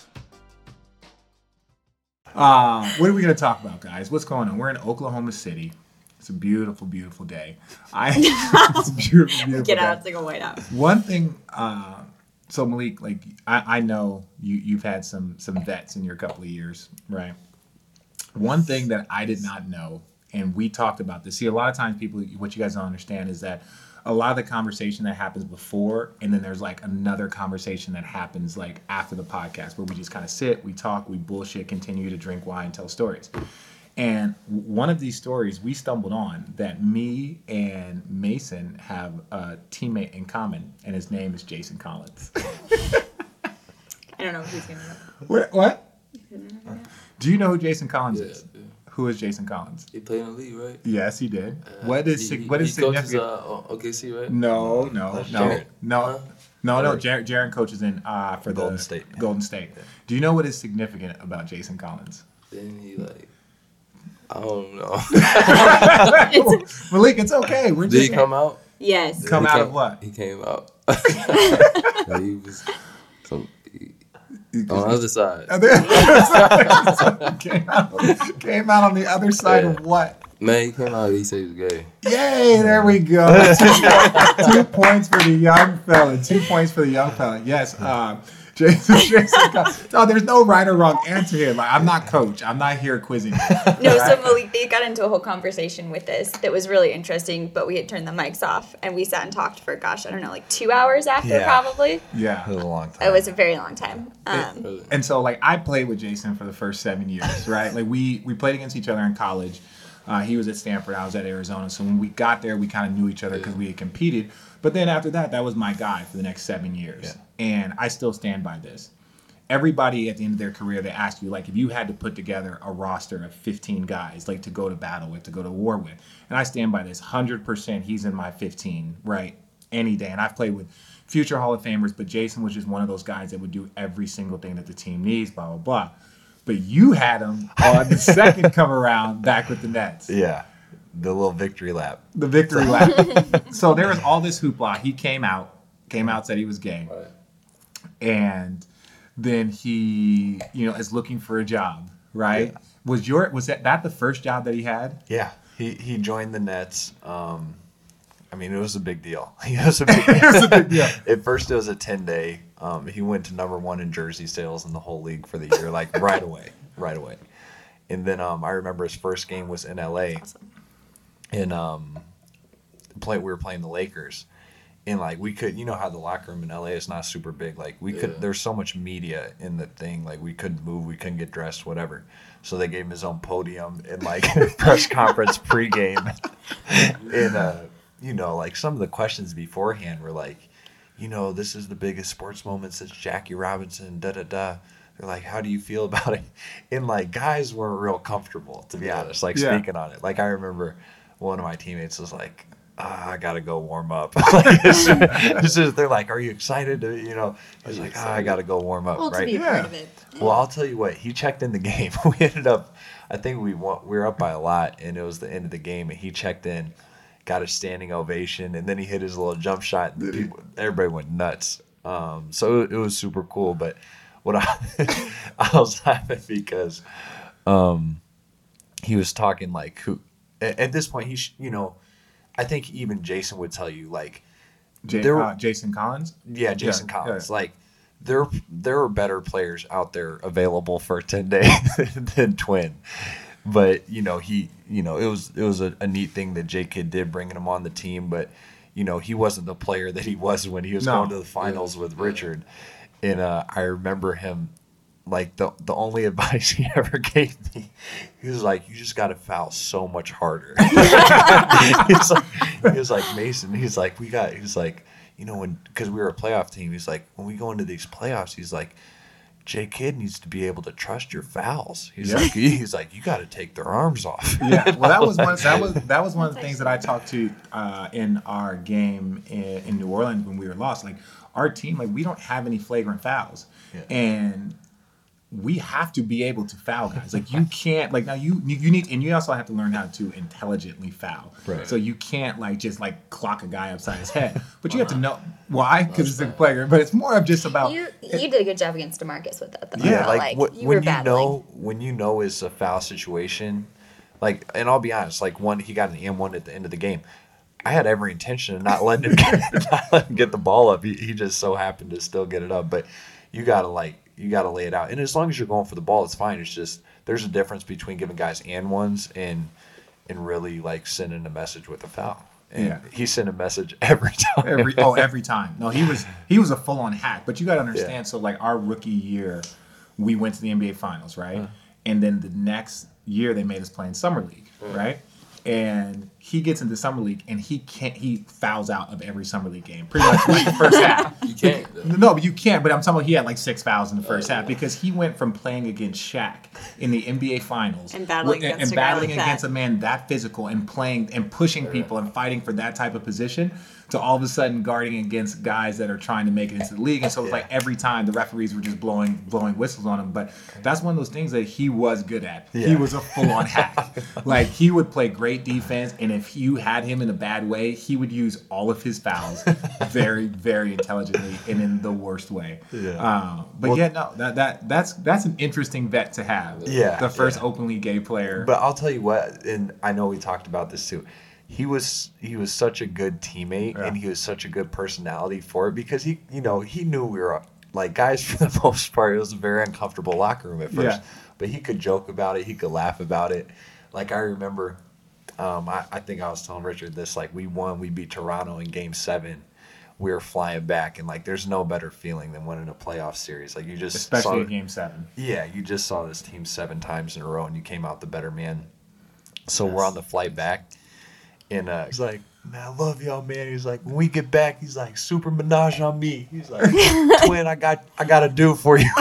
[SPEAKER 3] Uh, what are we going to talk about, guys? What's going on? We're in Oklahoma City. It's a beautiful, beautiful day. I, it's a beautiful, beautiful
[SPEAKER 6] Get
[SPEAKER 3] day.
[SPEAKER 6] out, it's like a whiteout.
[SPEAKER 3] One thing, uh, so Malik, like I, I know you, you've had some some vets in your couple of years, right? One thing that I did not know, and we talked about this. See, a lot of times people, what you guys don't understand is that a lot of the conversation that happens before, and then there's like another conversation that happens like after the podcast where we just kind of sit, we talk, we bullshit, continue to drink wine, tell stories. And one of these stories we stumbled on that me and Mason have a teammate in common, and his name is Jason Collins.
[SPEAKER 6] I don't know if he's going to know.
[SPEAKER 3] What? What? Do you know who Jason Collins
[SPEAKER 4] Yeah,
[SPEAKER 3] is?
[SPEAKER 4] yeah.
[SPEAKER 3] Who is Jason Collins?
[SPEAKER 4] He played in the league, right?
[SPEAKER 3] Yes, he did.
[SPEAKER 4] Uh,
[SPEAKER 3] what is
[SPEAKER 4] he,
[SPEAKER 3] what is
[SPEAKER 4] he coaches,
[SPEAKER 3] significant?
[SPEAKER 4] uh, O K C, right?
[SPEAKER 3] No, no,
[SPEAKER 5] That's
[SPEAKER 3] no,
[SPEAKER 5] Jared.
[SPEAKER 3] no,
[SPEAKER 4] Huh?
[SPEAKER 3] no, no.
[SPEAKER 5] Or-
[SPEAKER 3] Jared, Jared coaches in uh, for
[SPEAKER 5] Golden
[SPEAKER 3] the
[SPEAKER 5] State.
[SPEAKER 3] Golden State. Do you know what is significant about Jason Collins?
[SPEAKER 4] Then he like, I don't know.
[SPEAKER 3] Malik, it's okay. We're
[SPEAKER 4] Did he
[SPEAKER 3] just
[SPEAKER 4] come out?
[SPEAKER 6] Yes.
[SPEAKER 3] Come
[SPEAKER 4] He
[SPEAKER 3] out
[SPEAKER 4] came-
[SPEAKER 3] of what?
[SPEAKER 4] He came out. Like, he was some, he, on the other side.
[SPEAKER 3] came, out, came out on the other side of what?
[SPEAKER 4] Man, he came out. He said he was gay.
[SPEAKER 3] Yay! There we go. Two, two points for the young fella. Two points for the young fella. Yes. Um, Jason, Jason, no, there's no right or wrong answer here. Like, I'm not coach. I'm not here quizzing.
[SPEAKER 6] No, so Malik, they got into a whole conversation with this that was really interesting, but we had turned the mics off and we sat and talked for, gosh, I don't know, like two hours after
[SPEAKER 5] Yeah.
[SPEAKER 6] probably.
[SPEAKER 3] Yeah.
[SPEAKER 5] It was a long time.
[SPEAKER 6] It was a very long time. Um,
[SPEAKER 3] And so, like, I played with Jason for the first seven years, right? Like, we we played against each other in college. Uh, he was at Stanford. I was at Arizona. So when we got there, we kind of knew each other because we had competed. But then after that, that was my guy for the next seven years.
[SPEAKER 5] Yeah.
[SPEAKER 3] And I still stand by this. Everybody at the end of their career, they ask you, like, if you had to put together a roster of fifteen guys, like, to go to battle with, to go to war with. And I stand by this. one hundred percent he's in my fifteen, right? Any day. And I've played with future Hall of Famers, but Jason was just one of those guys that would do every single thing that the team needs, blah, blah, blah. But you had him on the second come around back with the Nets.
[SPEAKER 5] Yeah. The little victory lap.
[SPEAKER 3] The victory lap. So there was all this hoopla. He came out, came out, said he was gay.
[SPEAKER 4] Right.
[SPEAKER 3] And then he, you know, is looking for a job, right?
[SPEAKER 5] Yeah.
[SPEAKER 3] Was your was that, that the first job that he had?
[SPEAKER 5] Yeah. He he joined the Nets. Um, I mean, it was a big deal. It was a big,
[SPEAKER 3] It was a big deal.
[SPEAKER 5] At first, it was a ten-day. Um, he went to number one in jersey sales in the whole league for the year, like right away, right away. And then um, I remember his first game was in L A. And um, play, we were playing the Lakers. And, like, we could, you know how the locker room in L A is not super big. Like, we could,
[SPEAKER 4] Yeah.
[SPEAKER 5] there's so much media in the thing. Like, we couldn't move, we couldn't get dressed, whatever. So they gave him his own podium and, like, press conference pregame. And, uh, you know, like, some of the questions beforehand were like, you know, this is the biggest sports moment since Jackie Robinson, da-da-da. They're like, how do you feel about it? And, like, guys weren't real comfortable, to be honest, like,
[SPEAKER 3] Yeah.
[SPEAKER 5] speaking on it. Like, I remember one of my teammates was like, ah, I got to go warm up. Like, it's, it's just, they're like, are you excited? To, you know, he's like, ah, I got to go warm up,
[SPEAKER 6] well, to
[SPEAKER 5] right?
[SPEAKER 6] be a
[SPEAKER 3] Yeah.
[SPEAKER 6] part of it.
[SPEAKER 5] Well, I'll tell you what. He checked in the game. We ended up, I think we won, we were up by a lot, and it was the end of the game. And he checked in, got a standing ovation, and then he hit his little jump shot. And people, everybody went nuts. Um, so it, it was super cool. But what I I was laughing because um, he was talking like who. At, at this point, he sh- you know, I think even Jason would tell you like
[SPEAKER 3] J-
[SPEAKER 5] there were-
[SPEAKER 3] uh, Jason Collins?
[SPEAKER 5] yeah, Jason
[SPEAKER 3] Yeah,
[SPEAKER 5] Collins.
[SPEAKER 3] yeah.
[SPEAKER 5] Like, there there are better players out there available for ten day than Twin. But, you know, he, you know, it was it was a, a neat thing that J-Kid did bringing him on the team, but, you know, he wasn't the player that he was when he was
[SPEAKER 3] No.
[SPEAKER 5] going to the finals with Richard. And uh, I remember him, like, the the only advice he ever gave me, he was like, you just got to foul so much harder. he's like, he was like, Mason, he's like, we got, he's like, you know, when, because we were a playoff team, he's like, when we go into these playoffs, he's like, J-Kid needs to be able to trust your fouls. He's
[SPEAKER 3] Yeah.
[SPEAKER 5] like, he's like, you got to take their arms off.
[SPEAKER 3] Yeah, well, that was one. That was that was one of the things that I talked to uh, in our game in, in New Orleans when we were lost. Like our team, like we don't have any flagrant fouls,
[SPEAKER 5] Yeah.
[SPEAKER 3] and we have to be able to foul guys. Like you can't like now you you need and you also have to learn how to intelligently foul.
[SPEAKER 5] Right.
[SPEAKER 3] So you can't like just like clock a guy upside his head, but you have to know why because it's a flagrant. But it's more of just about
[SPEAKER 6] You you did a good job against DeMarcus with that though.
[SPEAKER 5] Yeah,
[SPEAKER 6] I felt
[SPEAKER 5] like,
[SPEAKER 6] like
[SPEAKER 5] what,
[SPEAKER 6] you
[SPEAKER 5] when
[SPEAKER 6] were
[SPEAKER 5] you
[SPEAKER 6] battling.
[SPEAKER 5] know when you know it's a foul situation, like, and I'll be honest, like one he got an and one at the end of the game. I had every intention of not letting him get, not letting him get the ball up. He, he just so happened to still get it up. But you gotta like you gotta lay it out. And as long as you're going for the ball, it's fine. It's just there's a difference between giving guys and ones and and really like sending a message with a foul. And
[SPEAKER 3] Yeah.
[SPEAKER 5] he sent a message every time.
[SPEAKER 3] Every oh, every time. No, he was he was a full on hack. But you got to understand. So like our rookie year, we went to the N B A Finals, right?
[SPEAKER 5] Uh.
[SPEAKER 3] And then the next year they made us play in summer league, right? And he gets into summer league and he can't. He fouls out of every summer league game, pretty much like the first half.
[SPEAKER 4] You can't, though.
[SPEAKER 3] No, but you can't. But I'm talking about he had like six fouls in the first half because he went from playing against Shaq in the N B A Finals
[SPEAKER 8] And battling
[SPEAKER 3] and,
[SPEAKER 8] against
[SPEAKER 3] and
[SPEAKER 8] a guy
[SPEAKER 3] battling
[SPEAKER 8] like that.
[SPEAKER 3] against a man that physical and playing and pushing people and fighting for that type of position to all of a sudden guarding against guys that are trying to make it into the league. And so it's like every time the referees were just blowing blowing whistles on him. But that's one of those things that he was good at. He
[SPEAKER 5] Yeah.
[SPEAKER 3] was a full on hack. Like he would play great defense, and if you had him in a bad way, he would use all of his fouls very, very intelligently and in the worst way.
[SPEAKER 5] Yeah.
[SPEAKER 3] Um, but
[SPEAKER 5] Well-
[SPEAKER 3] yeah, no, that that that's that's an interesting vet to have.
[SPEAKER 5] Yeah,
[SPEAKER 3] The first
[SPEAKER 5] yeah.
[SPEAKER 3] openly gay player.
[SPEAKER 5] But I'll tell you what, and I know we talked about this too. He was he was such a good teammate,
[SPEAKER 3] Yeah.
[SPEAKER 5] and he was such a good personality for it because he, you know, he knew we were like guys for the most part. It was a very uncomfortable locker room at first,
[SPEAKER 3] Yeah.
[SPEAKER 5] but he could joke about it. He could laugh about it. Like I remember, um, I, I think I was telling Richard this. Like we won, we beat Toronto in Game Seven. We were flying back, and like there's no better feeling than winning a playoff series. Like you just
[SPEAKER 3] especially
[SPEAKER 5] saw,
[SPEAKER 3] in game seven.
[SPEAKER 5] yeah, you just saw this team seven times in a row, and you came out the better man. So we're on the flight back, and uh, he's like, "Man, I love y'all, man." He's like, "When we get back, he's like, super menage on me." He's like, "Twin, I got, I got a do for you."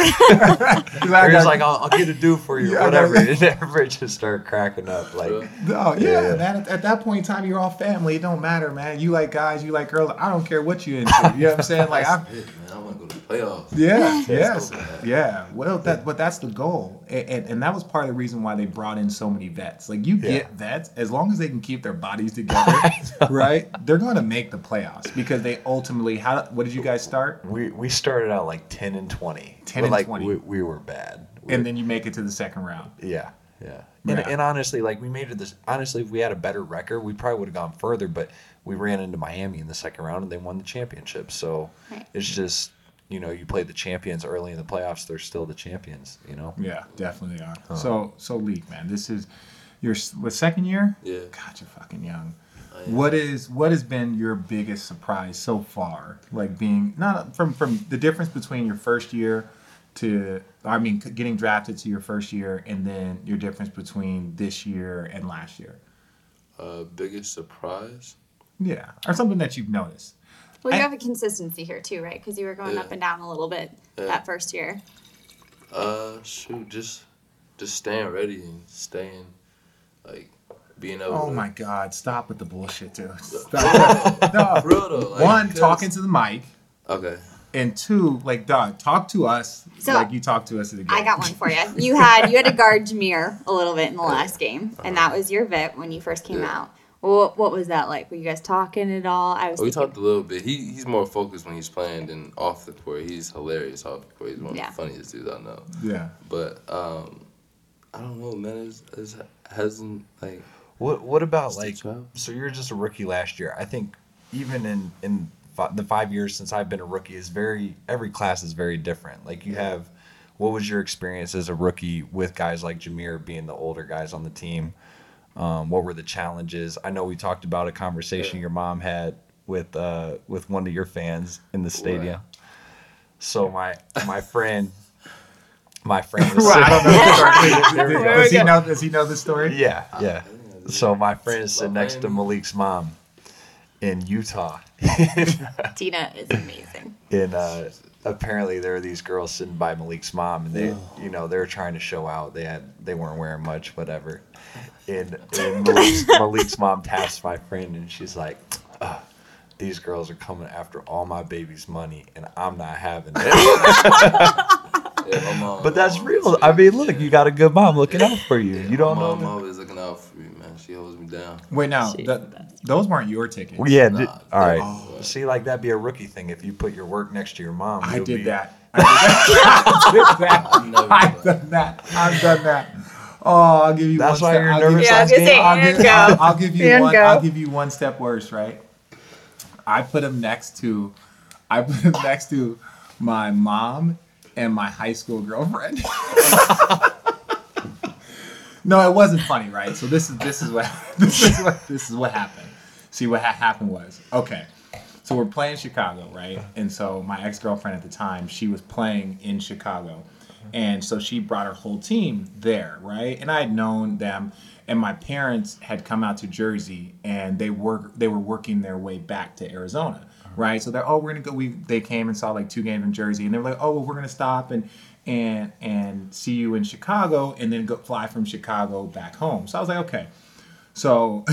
[SPEAKER 5] Or he's like, "I'll, I'll get a do for you,
[SPEAKER 3] Yeah, I
[SPEAKER 5] whatever."
[SPEAKER 3] got-
[SPEAKER 5] And everybody just started cracking up, like,
[SPEAKER 3] Oh yeah,
[SPEAKER 5] Yeah.
[SPEAKER 3] man. At, at that point in time, you're all family. It don't matter, man. You like guys, you like girls. I don't care what you into. You know what I'm saying? Like, I,
[SPEAKER 4] That's it, man. I want to go to the playoffs.
[SPEAKER 3] yeah, yes,
[SPEAKER 4] so bad.
[SPEAKER 3] yeah. Well, that but that's the goal, and, and and that was part of the reason why they brought in so many vets. Like you
[SPEAKER 5] Yeah.
[SPEAKER 3] get vets as long as they can keep their bodies together, right? They're going to make the playoffs because they ultimately. How? What did you guys start?
[SPEAKER 5] we we started out like ten and twenty.
[SPEAKER 3] ten
[SPEAKER 5] But,
[SPEAKER 3] and
[SPEAKER 5] like,
[SPEAKER 3] twenty.
[SPEAKER 5] We, we were bad. We
[SPEAKER 3] And then you make it to the second round.
[SPEAKER 5] Yeah, yeah. And,
[SPEAKER 3] Yeah.
[SPEAKER 5] and honestly, like we made it this. Honestly, if we had a better record, we probably would have gone further. But we ran into Miami in the second round, and they won the championship. So
[SPEAKER 6] Right.
[SPEAKER 5] it's just, you know, you play the champions early in the playoffs, they're still the champions. You know.
[SPEAKER 3] Yeah, definitely are. So, so Leak, man, this is your s- what second year?
[SPEAKER 4] Yeah.
[SPEAKER 3] God, you're fucking young.
[SPEAKER 4] I am.
[SPEAKER 3] What is what has been your biggest surprise so far? Like being not from from the difference between your first year to I mean c- getting drafted to your first year, and then your difference between this year and last year.
[SPEAKER 4] Uh, biggest surprise?
[SPEAKER 3] Yeah, or something that you've noticed.
[SPEAKER 6] Well, you
[SPEAKER 3] I-
[SPEAKER 6] have a consistency here too, right? Because you were going
[SPEAKER 4] Yeah.
[SPEAKER 6] up and down a little bit
[SPEAKER 4] Yeah.
[SPEAKER 6] that first year.
[SPEAKER 4] Uh, shoot, just just staying ready and staying, like, being able
[SPEAKER 3] Oh
[SPEAKER 4] to...
[SPEAKER 3] my God! Stop with the bullshit, dude. Stop. No,
[SPEAKER 4] For real, though. Like,
[SPEAKER 3] one,
[SPEAKER 4] because-
[SPEAKER 3] talking to the mic.
[SPEAKER 4] Okay.
[SPEAKER 3] And two, like, dog, talk to us
[SPEAKER 6] So,
[SPEAKER 3] like you talk to us at the game.
[SPEAKER 6] I got one for you. You had you had to guard Jameer a little bit in the last game, and that was your vet when you first came
[SPEAKER 4] Yeah.
[SPEAKER 6] out. Well, what was that like? Were you guys talking at all? I was.
[SPEAKER 4] We
[SPEAKER 6] thinking-
[SPEAKER 4] talked a little bit. He He's more focused when he's playing than off the court. He's hilarious off the court. He's one
[SPEAKER 6] Yeah.
[SPEAKER 4] of the funniest dudes I know.
[SPEAKER 3] Yeah.
[SPEAKER 4] But, um, I don't know, man. It's, it's hasn't, like...
[SPEAKER 5] What What about
[SPEAKER 4] Still
[SPEAKER 5] like?
[SPEAKER 4] child?
[SPEAKER 5] So you're just a rookie last year. I think even in in fi- the five years since I've been a rookie is very every class is very different. Like you have, what was your experience as a rookie with guys like Jameer being the older guys on the team? Um, what were the challenges? I know we talked about a conversation your mom had with uh, with one of your fans in the stadium. Right. So my my friend. My friend was
[SPEAKER 3] well, I don't know the story. Does he know? Does he know the story?
[SPEAKER 5] Yeah, yeah. So my friend is sitting next to Malik's mom in Utah.
[SPEAKER 6] Tina is amazing.
[SPEAKER 5] And uh, apparently there were these girls sitting by Malik's mom, and they, you know, they were trying to show out. They had, they weren't wearing much, whatever. And, and Malik's, Malik's mom taps my friend, and she's like, oh, "These girls are coming after all my baby's money, and I'm not having it."
[SPEAKER 4] Yeah, mom,
[SPEAKER 5] but that's real. I mean, look, you got a good mom looking out for you.
[SPEAKER 4] Yeah,
[SPEAKER 5] you don't
[SPEAKER 4] my
[SPEAKER 5] know.
[SPEAKER 4] My mom is looking out for me, man. She holds me down.
[SPEAKER 3] Wait, now the, those weren't your tickets.
[SPEAKER 5] Well, yeah.
[SPEAKER 4] Nah,
[SPEAKER 5] Did, all right.
[SPEAKER 3] Oh.
[SPEAKER 5] See, like that'd be a rookie thing if you put your work next to your mom.
[SPEAKER 3] I
[SPEAKER 5] you'll
[SPEAKER 3] did
[SPEAKER 5] be,
[SPEAKER 3] that. I did that. I've done that. I've done that. Oh, I'll give you.
[SPEAKER 5] That's
[SPEAKER 3] one
[SPEAKER 5] why
[SPEAKER 3] step.
[SPEAKER 5] you're
[SPEAKER 3] I'll
[SPEAKER 5] nervous.
[SPEAKER 3] Give,
[SPEAKER 6] Yeah, I was gonna say,
[SPEAKER 3] I'll,
[SPEAKER 6] and
[SPEAKER 3] give,
[SPEAKER 6] go.
[SPEAKER 3] I'll, I'll give you
[SPEAKER 6] And
[SPEAKER 3] one.
[SPEAKER 6] go.
[SPEAKER 3] I'll give you one step worse, right? I put him next to. I put him next to my mom and my high school girlfriend. No, it wasn't funny, right? So this is this is what this is what this is what happened. See, what ha- happened was, okay, so we're playing Chicago, right? And so my ex-girlfriend at the time, she was playing in Chicago, and so she brought her whole team there, right? And I had known them, and my parents had come out to Jersey, and they were they were working their way back to Arizona, right? So they're oh, we're gonna go. We they came and saw like two games in Jersey, and they were like, oh, well, we're gonna stop and. and and see you in Chicago and then go fly from Chicago back home. So I was like, okay. So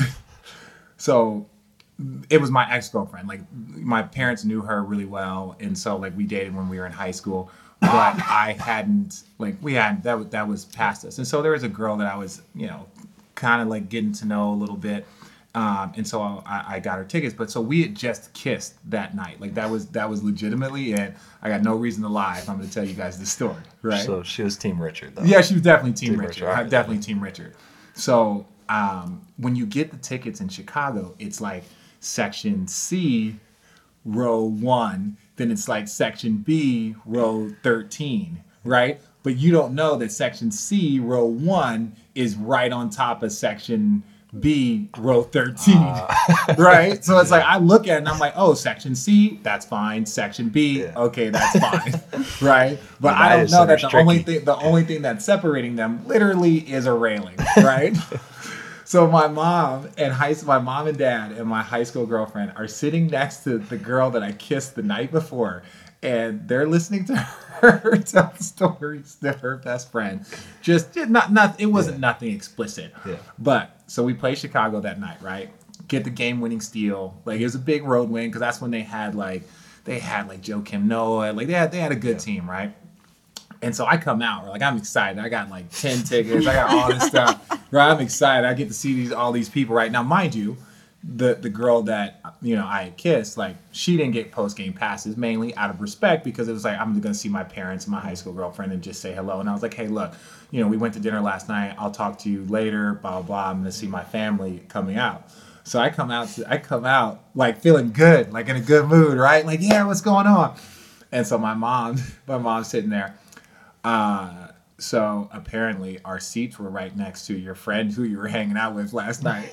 [SPEAKER 3] so it was my ex-girlfriend. Like my parents knew her really well, and so like we dated when we were in high school, but I hadn't like we had that was that was past us. And so there was a girl that I was, you know, kind of like getting to know a little bit. Um, and so I, I got her tickets, but so we had just kissed that night. Like that was that was legitimately it. I got no reason to lie if I'm going to tell you guys this story, right?
[SPEAKER 5] So she was Team Richard, though.
[SPEAKER 3] Yeah, she was definitely Team,
[SPEAKER 5] Team
[SPEAKER 3] Richard.
[SPEAKER 5] Richard, right.
[SPEAKER 3] Definitely Team Richard. So um, when you get the tickets in Chicago, it's like Section C, row one. Then it's like Section B, row thirteen, right? But you don't know that Section C, row one, is right on top of Section B, row thirteen, uh, right? So it's like I look at it and I'm like, oh, Section C, that's fine. Section B,
[SPEAKER 5] yeah.
[SPEAKER 3] okay, that's fine, right? But
[SPEAKER 5] Yeah,
[SPEAKER 3] I don't know that the
[SPEAKER 5] tricky.
[SPEAKER 3] only thing the only thing that's separating them literally is a railing, right? So my mom and high my mom and dad and my high school girlfriend are sitting next to the girl that I kissed the night before, and they're listening to her tell stories to her best friend. Just not not it wasn't yeah. nothing explicit.
[SPEAKER 5] Yeah.
[SPEAKER 3] But so we play Chicago that night, right? Get the game-winning steal. Like it was a big road win because that's when they had like they had like Joakim Noah. Like they had they had a good yeah. team, right? And so I come out, like I'm excited. I got like ten tickets. I got all this stuff. Right? I'm excited. I get to see these all these people right now. Mind you, the the girl that you know I had kissed, like she didn't get post game passes mainly out of respect because it was like I'm gonna see my parents and my high school girlfriend and just say hello. And I was like, hey, look, you know, we went to dinner last night. I'll talk to you later. Blah blah blah. I'm gonna see my family coming out. So I come out. To, I come out like feeling good, like in a good mood, right? Like yeah, what's going on? And so my mom, my mom's sitting there. Uh, so apparently our seats were right next to your friend who you were hanging out with last night.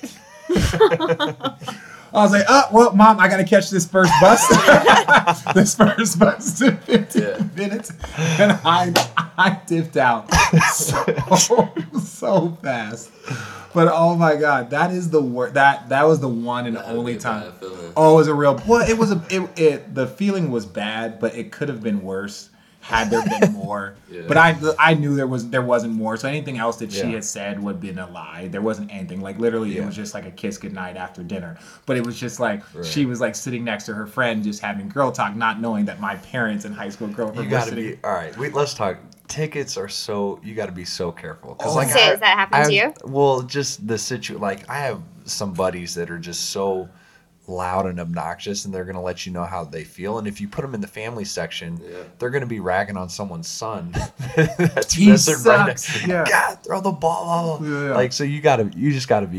[SPEAKER 3] I was like, oh, well, Mom, I got to catch this first bus. this first bus in fifteen yeah. minutes. And I I dipped out so, so fast. But oh my God, that is the wor- that that was the one and
[SPEAKER 4] That
[SPEAKER 3] only time.
[SPEAKER 4] feeling.
[SPEAKER 3] Oh, it was a real. Well, it was a. It, it the feeling was bad, but it could have been worse had there been more. yeah. But I I knew there was there wasn't more. So anything else that she
[SPEAKER 5] Yeah.
[SPEAKER 3] had said would have been a lie. There wasn't anything. Like literally,
[SPEAKER 5] Yeah.
[SPEAKER 3] it was just like a kiss goodnight after dinner. But it was just like
[SPEAKER 5] Right.
[SPEAKER 3] she was like sitting next to her friend, just having girl talk, not knowing that my parents and high school girlfriend
[SPEAKER 5] You
[SPEAKER 3] were
[SPEAKER 5] gotta
[SPEAKER 3] sitting.
[SPEAKER 5] be all right. Wait, let's talk. Tickets are so you got to be so careful
[SPEAKER 3] Oh.
[SPEAKER 5] like
[SPEAKER 6] So has that happened
[SPEAKER 5] I-
[SPEAKER 6] to you?
[SPEAKER 5] Well, just the situ. Like I have some buddies that are just so loud and obnoxious, and they're gonna let you know how they feel. And if you put them in the family section,
[SPEAKER 4] Yeah.
[SPEAKER 5] they're gonna be ragging on someone's son. That's
[SPEAKER 3] He
[SPEAKER 5] that's their right
[SPEAKER 3] sucks.
[SPEAKER 5] next-
[SPEAKER 3] Yeah.
[SPEAKER 5] God, throw the ball. Blah, blah.
[SPEAKER 3] Yeah, yeah.
[SPEAKER 5] Like so, you gotta you just gotta be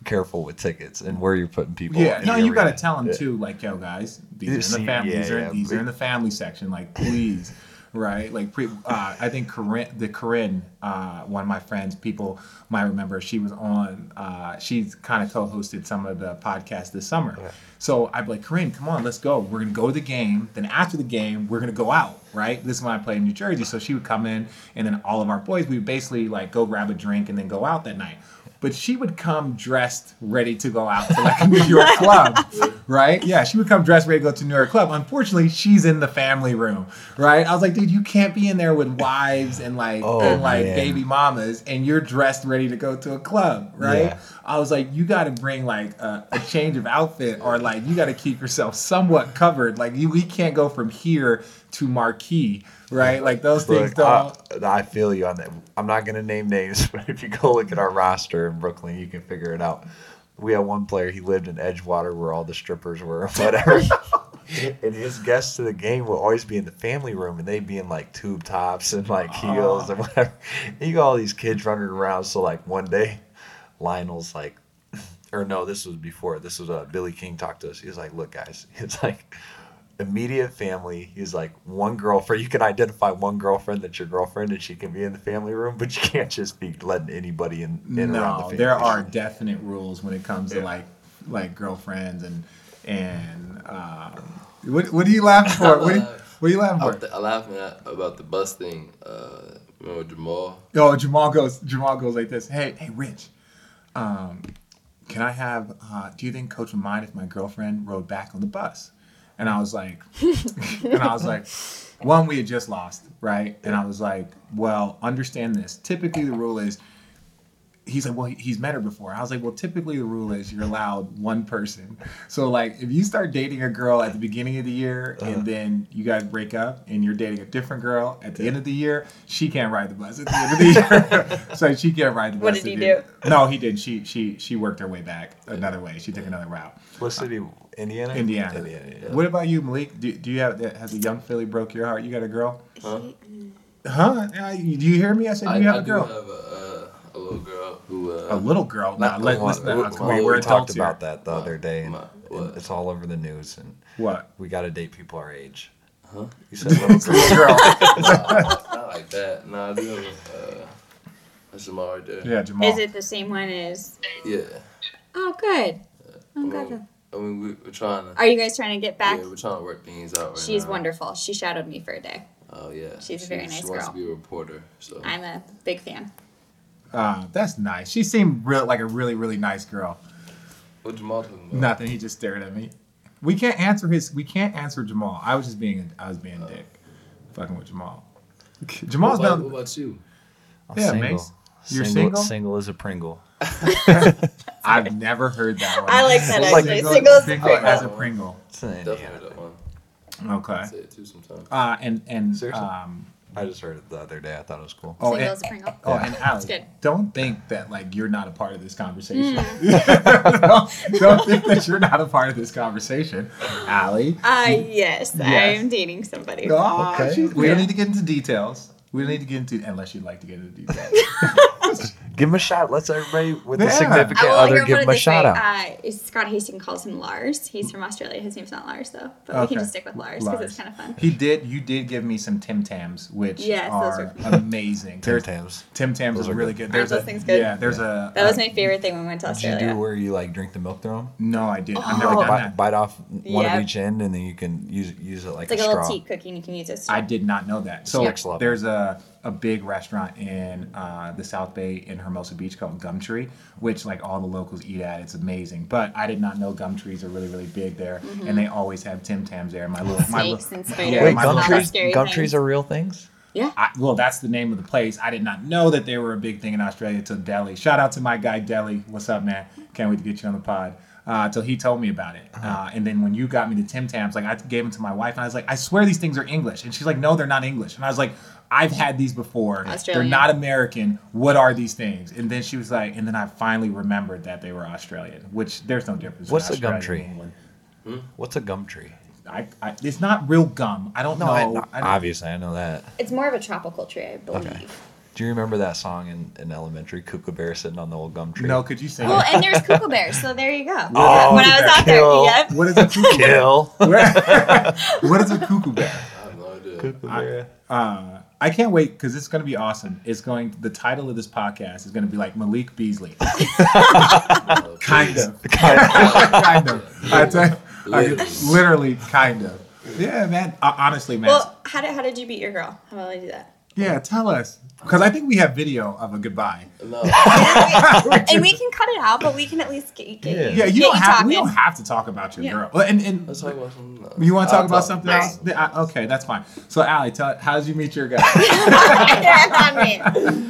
[SPEAKER 5] careful with tickets and where you're putting people.
[SPEAKER 3] Yeah,
[SPEAKER 5] in
[SPEAKER 3] no,
[SPEAKER 5] the
[SPEAKER 3] you got to
[SPEAKER 5] arena.
[SPEAKER 3] tell them
[SPEAKER 5] Yeah.
[SPEAKER 3] too. Like, yo, guys, these are in
[SPEAKER 5] See,
[SPEAKER 3] the family.
[SPEAKER 5] yeah,
[SPEAKER 3] these are,
[SPEAKER 5] yeah.
[SPEAKER 3] these are in the family section. Like, please, right? Like, pre, uh, I think Corinne, the Corinne, uh, one of my friends, people might remember. She was on. Uh, she's kind of co-hosted some of the podcasts this summer.
[SPEAKER 5] Yeah.
[SPEAKER 3] So I'd be like, Corinne, come on, let's go. We're gonna go to the game. Then after the game, we're gonna go out. Right? This is when I played in New Jersey. So she would come in, and then all of our boys, we would basically like go grab a drink and then go out that night. But she would come dressed, ready to go out to like a New York club, right? Yeah, she would come dressed, ready to go to a New York club. Unfortunately, she's in the family room, right? I was like, dude, you can't be in there with wives and like
[SPEAKER 5] Oh,
[SPEAKER 3] and like
[SPEAKER 5] man.
[SPEAKER 3] baby mamas, and you're dressed, ready to go to a club, right?
[SPEAKER 5] Yeah.
[SPEAKER 3] I was like, you got to bring like a, a change of outfit, or like you got to keep yourself somewhat covered. Like you, we can't go from here to Marquee, right? Like those things
[SPEAKER 5] Look, I,
[SPEAKER 3] don't.
[SPEAKER 5] I feel you on that. I'm not going to name names, but if you go look at our roster in Brooklyn, you can figure it out. We had one player, he lived in Edgewater where all the strippers were, or whatever. And his guests to the game will always be in the family room, and they'd be in like tube tops and like heels and whatever. And you got all these kids running around. So like one day, Lionel's like, or no, this was before. This was uh, Billy King talked to us. He was like, look, guys, it's like immediate family. He's like, one girlfriend. You can identify one girlfriend that's your girlfriend, and she can be in the family room, but you can't just be letting anybody in, in around the
[SPEAKER 3] No,
[SPEAKER 5] family.
[SPEAKER 3] there are definite rules when it comes to
[SPEAKER 5] Yeah.
[SPEAKER 3] like like girlfriends and and um, what what are you laughing for? What are you, what are you laughing
[SPEAKER 4] I'm,
[SPEAKER 3] for?
[SPEAKER 4] th- I'm laughing at, about the bus thing. Uh, remember Jamal?
[SPEAKER 3] Oh, Jamal goes. Jamal goes like this. Hey, hey, Rich. Um, can I have? Uh, do you think Coach would mind if my girlfriend rode back on the bus? And I was like, and I was like, one, we had just lost, right? And I was like, well, understand this. Typically, the rule is. He's like, well, he's met her before. I was like, well, typically the rule is you're allowed one person. So, like, if you start dating a girl at the beginning of the year
[SPEAKER 5] Uh-huh.
[SPEAKER 3] and then you guys break up and you're dating a different girl at the end of the year, she can't ride the bus at the end of the year. So she can't ride the bus.
[SPEAKER 6] What did
[SPEAKER 3] at
[SPEAKER 6] he
[SPEAKER 3] the
[SPEAKER 6] do?
[SPEAKER 3] end. No, he did. She she she worked her way back another way. She took another route.
[SPEAKER 5] What city? Indiana?
[SPEAKER 3] Indiana.
[SPEAKER 5] Indiana, yeah.
[SPEAKER 3] What about you, Malik? Do, do you have has a young Philly broke your heart? You got a girl?
[SPEAKER 4] Huh?
[SPEAKER 3] Huh? Uh, Do you hear me? I said
[SPEAKER 4] I,
[SPEAKER 3] you have
[SPEAKER 4] I
[SPEAKER 3] a
[SPEAKER 4] do
[SPEAKER 3] girl.
[SPEAKER 4] have a, uh, a little girl who. Uh,
[SPEAKER 3] A little girl.
[SPEAKER 5] Not
[SPEAKER 3] Nah, let,
[SPEAKER 5] the one-
[SPEAKER 3] listen,
[SPEAKER 5] we,
[SPEAKER 3] uh, come
[SPEAKER 5] we-
[SPEAKER 3] on,
[SPEAKER 5] we
[SPEAKER 3] we're
[SPEAKER 5] talked
[SPEAKER 3] adults here.
[SPEAKER 5] about that the
[SPEAKER 4] My-
[SPEAKER 5] other day, and,
[SPEAKER 4] my-
[SPEAKER 5] and
[SPEAKER 4] what?
[SPEAKER 5] it's all over the news. And
[SPEAKER 3] What?
[SPEAKER 5] we got to date people our age.
[SPEAKER 4] Huh?
[SPEAKER 5] You said little girl.
[SPEAKER 3] Girl.
[SPEAKER 4] Not like that. No, I do have a. Uh, a Jamal right there.
[SPEAKER 3] Yeah, Jamal.
[SPEAKER 6] Is it the same one as?
[SPEAKER 4] Yeah.
[SPEAKER 6] Oh, good.
[SPEAKER 4] I
[SPEAKER 6] I'm glad.
[SPEAKER 4] mean, I mean we, we're trying to.
[SPEAKER 6] Are you guys trying to get back?
[SPEAKER 4] Yeah, we're trying to work things out right
[SPEAKER 6] She's
[SPEAKER 4] now.
[SPEAKER 6] wonderful. She shadowed me for a day.
[SPEAKER 4] Oh yeah.
[SPEAKER 6] She's a
[SPEAKER 4] She-
[SPEAKER 6] very nice
[SPEAKER 4] She wants
[SPEAKER 6] girl.
[SPEAKER 4] to be a reporter. So.
[SPEAKER 6] I'm a big fan.
[SPEAKER 3] Uh, that's nice. She seemed real like a really, really nice girl.
[SPEAKER 4] What Jamal talking about?
[SPEAKER 3] Nothing. He just stared at me. We can't answer his. We can't answer Jamal. I was just being. I was being a dick, fucking with Jamal. Jamal's
[SPEAKER 4] What about,
[SPEAKER 3] done.
[SPEAKER 4] what about you?
[SPEAKER 5] I'm
[SPEAKER 3] Yeah,
[SPEAKER 5] single.
[SPEAKER 3] Mace. You're
[SPEAKER 5] single,
[SPEAKER 3] single?
[SPEAKER 5] Single as a Pringle.
[SPEAKER 3] I've never heard that one.
[SPEAKER 6] I like that
[SPEAKER 5] Like-
[SPEAKER 6] actually.
[SPEAKER 3] Single,
[SPEAKER 6] Single as a
[SPEAKER 3] single
[SPEAKER 6] Pringle.
[SPEAKER 3] as a Pringle.
[SPEAKER 5] It's an
[SPEAKER 4] Definitely
[SPEAKER 5] Indiana.
[SPEAKER 4] that one.
[SPEAKER 3] Okay.
[SPEAKER 4] I say it too sometimes.
[SPEAKER 3] Uh, and and
[SPEAKER 5] Seriously?
[SPEAKER 3] um.
[SPEAKER 5] I just heard it the other day. I thought it was cool.
[SPEAKER 3] Oh,
[SPEAKER 6] Single
[SPEAKER 3] and,
[SPEAKER 6] as a Pringle.
[SPEAKER 3] oh, and Allie,
[SPEAKER 6] good.
[SPEAKER 3] don't think that like you're not a part of this conversation.
[SPEAKER 6] Hmm.
[SPEAKER 3] don't, don't think that you're not a part of this conversation, Allie.
[SPEAKER 6] Uh, yes, I
[SPEAKER 3] Yes.
[SPEAKER 6] am dating somebody.
[SPEAKER 3] Oh,
[SPEAKER 5] Okay.
[SPEAKER 3] she's- we don't need to get into details. We don't need to get into unless you'd like to get into details.
[SPEAKER 5] Give him a shot. Let's everybody with
[SPEAKER 3] Yeah.
[SPEAKER 5] a significant
[SPEAKER 6] I will
[SPEAKER 5] other
[SPEAKER 6] here
[SPEAKER 5] give
[SPEAKER 6] put
[SPEAKER 5] him
[SPEAKER 6] it
[SPEAKER 5] a
[SPEAKER 6] this
[SPEAKER 5] shout
[SPEAKER 6] way.
[SPEAKER 5] out.
[SPEAKER 6] Uh, Scott Hastings calls him Lars. He's from Australia. His name's not Lars though, but we
[SPEAKER 3] Okay.
[SPEAKER 6] can just stick with Lars because
[SPEAKER 3] Lars.
[SPEAKER 6] it's kind of fun.
[SPEAKER 3] He did. You did give me some Tim Tams, which
[SPEAKER 6] Yes, those
[SPEAKER 3] are
[SPEAKER 6] are-
[SPEAKER 3] amazing.
[SPEAKER 5] Tim
[SPEAKER 3] There's-
[SPEAKER 5] Tams.
[SPEAKER 3] Tim Tams
[SPEAKER 5] Those
[SPEAKER 3] is
[SPEAKER 5] are
[SPEAKER 3] really
[SPEAKER 5] good.
[SPEAKER 3] good. There's
[SPEAKER 6] Aren't
[SPEAKER 3] a
[SPEAKER 6] those things good?
[SPEAKER 3] yeah. There's a
[SPEAKER 6] That was
[SPEAKER 3] uh,
[SPEAKER 6] my favorite thing when we went to
[SPEAKER 5] Did you
[SPEAKER 6] Australia.
[SPEAKER 5] do where you like drink the milk through them?
[SPEAKER 3] no, I did. I've
[SPEAKER 6] Oh.
[SPEAKER 3] never done
[SPEAKER 5] Bite,
[SPEAKER 3] that.
[SPEAKER 5] bite off one
[SPEAKER 6] Yeah.
[SPEAKER 5] of each end, and then you can use use it like
[SPEAKER 6] It's like
[SPEAKER 5] a
[SPEAKER 6] a little
[SPEAKER 5] straw.
[SPEAKER 6] tea cookie, and you can use it.
[SPEAKER 3] I did not know that. So
[SPEAKER 5] next level.
[SPEAKER 3] there's a, a big restaurant in uh, the South Bay in Hermosa Beach called Gumtree, which like all the locals eat at. It's amazing. But I did not know gum trees are really, really big there, and they always have Tim Tams there. My little, my
[SPEAKER 6] Snakes
[SPEAKER 3] little,
[SPEAKER 6] and spiders.
[SPEAKER 3] Yeah,
[SPEAKER 5] Wait,
[SPEAKER 3] my
[SPEAKER 5] gum
[SPEAKER 3] little-
[SPEAKER 6] All
[SPEAKER 5] trees?
[SPEAKER 6] scary
[SPEAKER 5] Gum
[SPEAKER 6] things.
[SPEAKER 5] trees are real things?
[SPEAKER 6] Yeah.
[SPEAKER 3] I, well, that's the name of the place. I did not know that they were a big thing in Australia till Delhi. Shout out to my guy Delhi. What's up, man? Can't wait to get you on the pod. Uh, till he told me about it. Uh, and then when you got me the Tim Tams, like I gave them to my wife, and I was like, I swear these things are English. And she's like, no, they're not English. And I was like, I've had these before.
[SPEAKER 6] Australian.
[SPEAKER 3] They're not American. What are these things? And then she was like, and then I finally remembered that they were Australian, which there's no difference.
[SPEAKER 5] What's a
[SPEAKER 3] between
[SPEAKER 5] gum
[SPEAKER 3] Australia
[SPEAKER 5] tree?
[SPEAKER 3] and England.
[SPEAKER 5] What's a gum tree?
[SPEAKER 3] I, I, it's not real gum. I don't
[SPEAKER 5] No,
[SPEAKER 3] know.
[SPEAKER 5] I,
[SPEAKER 3] I don't-
[SPEAKER 5] obviously I know that.
[SPEAKER 6] It's more of a tropical tree, I believe.
[SPEAKER 5] Okay. Do you remember that song in, in elementary, Cuckoo Bear sitting on the old gum tree?
[SPEAKER 3] No, could you sing
[SPEAKER 6] Well,
[SPEAKER 3] it?
[SPEAKER 6] and there's Cuckoo Bear, so there you go.
[SPEAKER 5] Oh,
[SPEAKER 6] when I was out
[SPEAKER 5] kill.
[SPEAKER 6] there, yep.
[SPEAKER 3] What is a cuckoo bear?
[SPEAKER 5] Kill.
[SPEAKER 3] What is a cuckoo bear?
[SPEAKER 4] I have no idea.
[SPEAKER 5] Cuckoo Bear.
[SPEAKER 3] Uh, I can't wait because it's going to be awesome. It's going. The title of this podcast is going to be like Malik Beasley. kind of. kind of. I tell you, I, literally, kind of. Yeah, man. Uh, honestly, man.
[SPEAKER 6] Well, how did how did you beat your girl? How will I do that?
[SPEAKER 3] Yeah, tell us. Because I think we have video of a goodbye.
[SPEAKER 4] No.
[SPEAKER 6] And we can cut it out, but we can at least get, get
[SPEAKER 5] Yeah.
[SPEAKER 6] you.
[SPEAKER 3] Yeah, you
[SPEAKER 6] get
[SPEAKER 3] don't have.
[SPEAKER 6] talking.
[SPEAKER 3] We don't have to talk about your
[SPEAKER 6] Yeah.
[SPEAKER 3] girl. Well, And, and
[SPEAKER 4] Let's talk about something else.
[SPEAKER 3] you want to talk
[SPEAKER 4] I'll
[SPEAKER 3] about something
[SPEAKER 4] All
[SPEAKER 3] else? Yeah, I- okay, that's fine. So, Allie, tell how did you meet your guy?
[SPEAKER 6] Not me.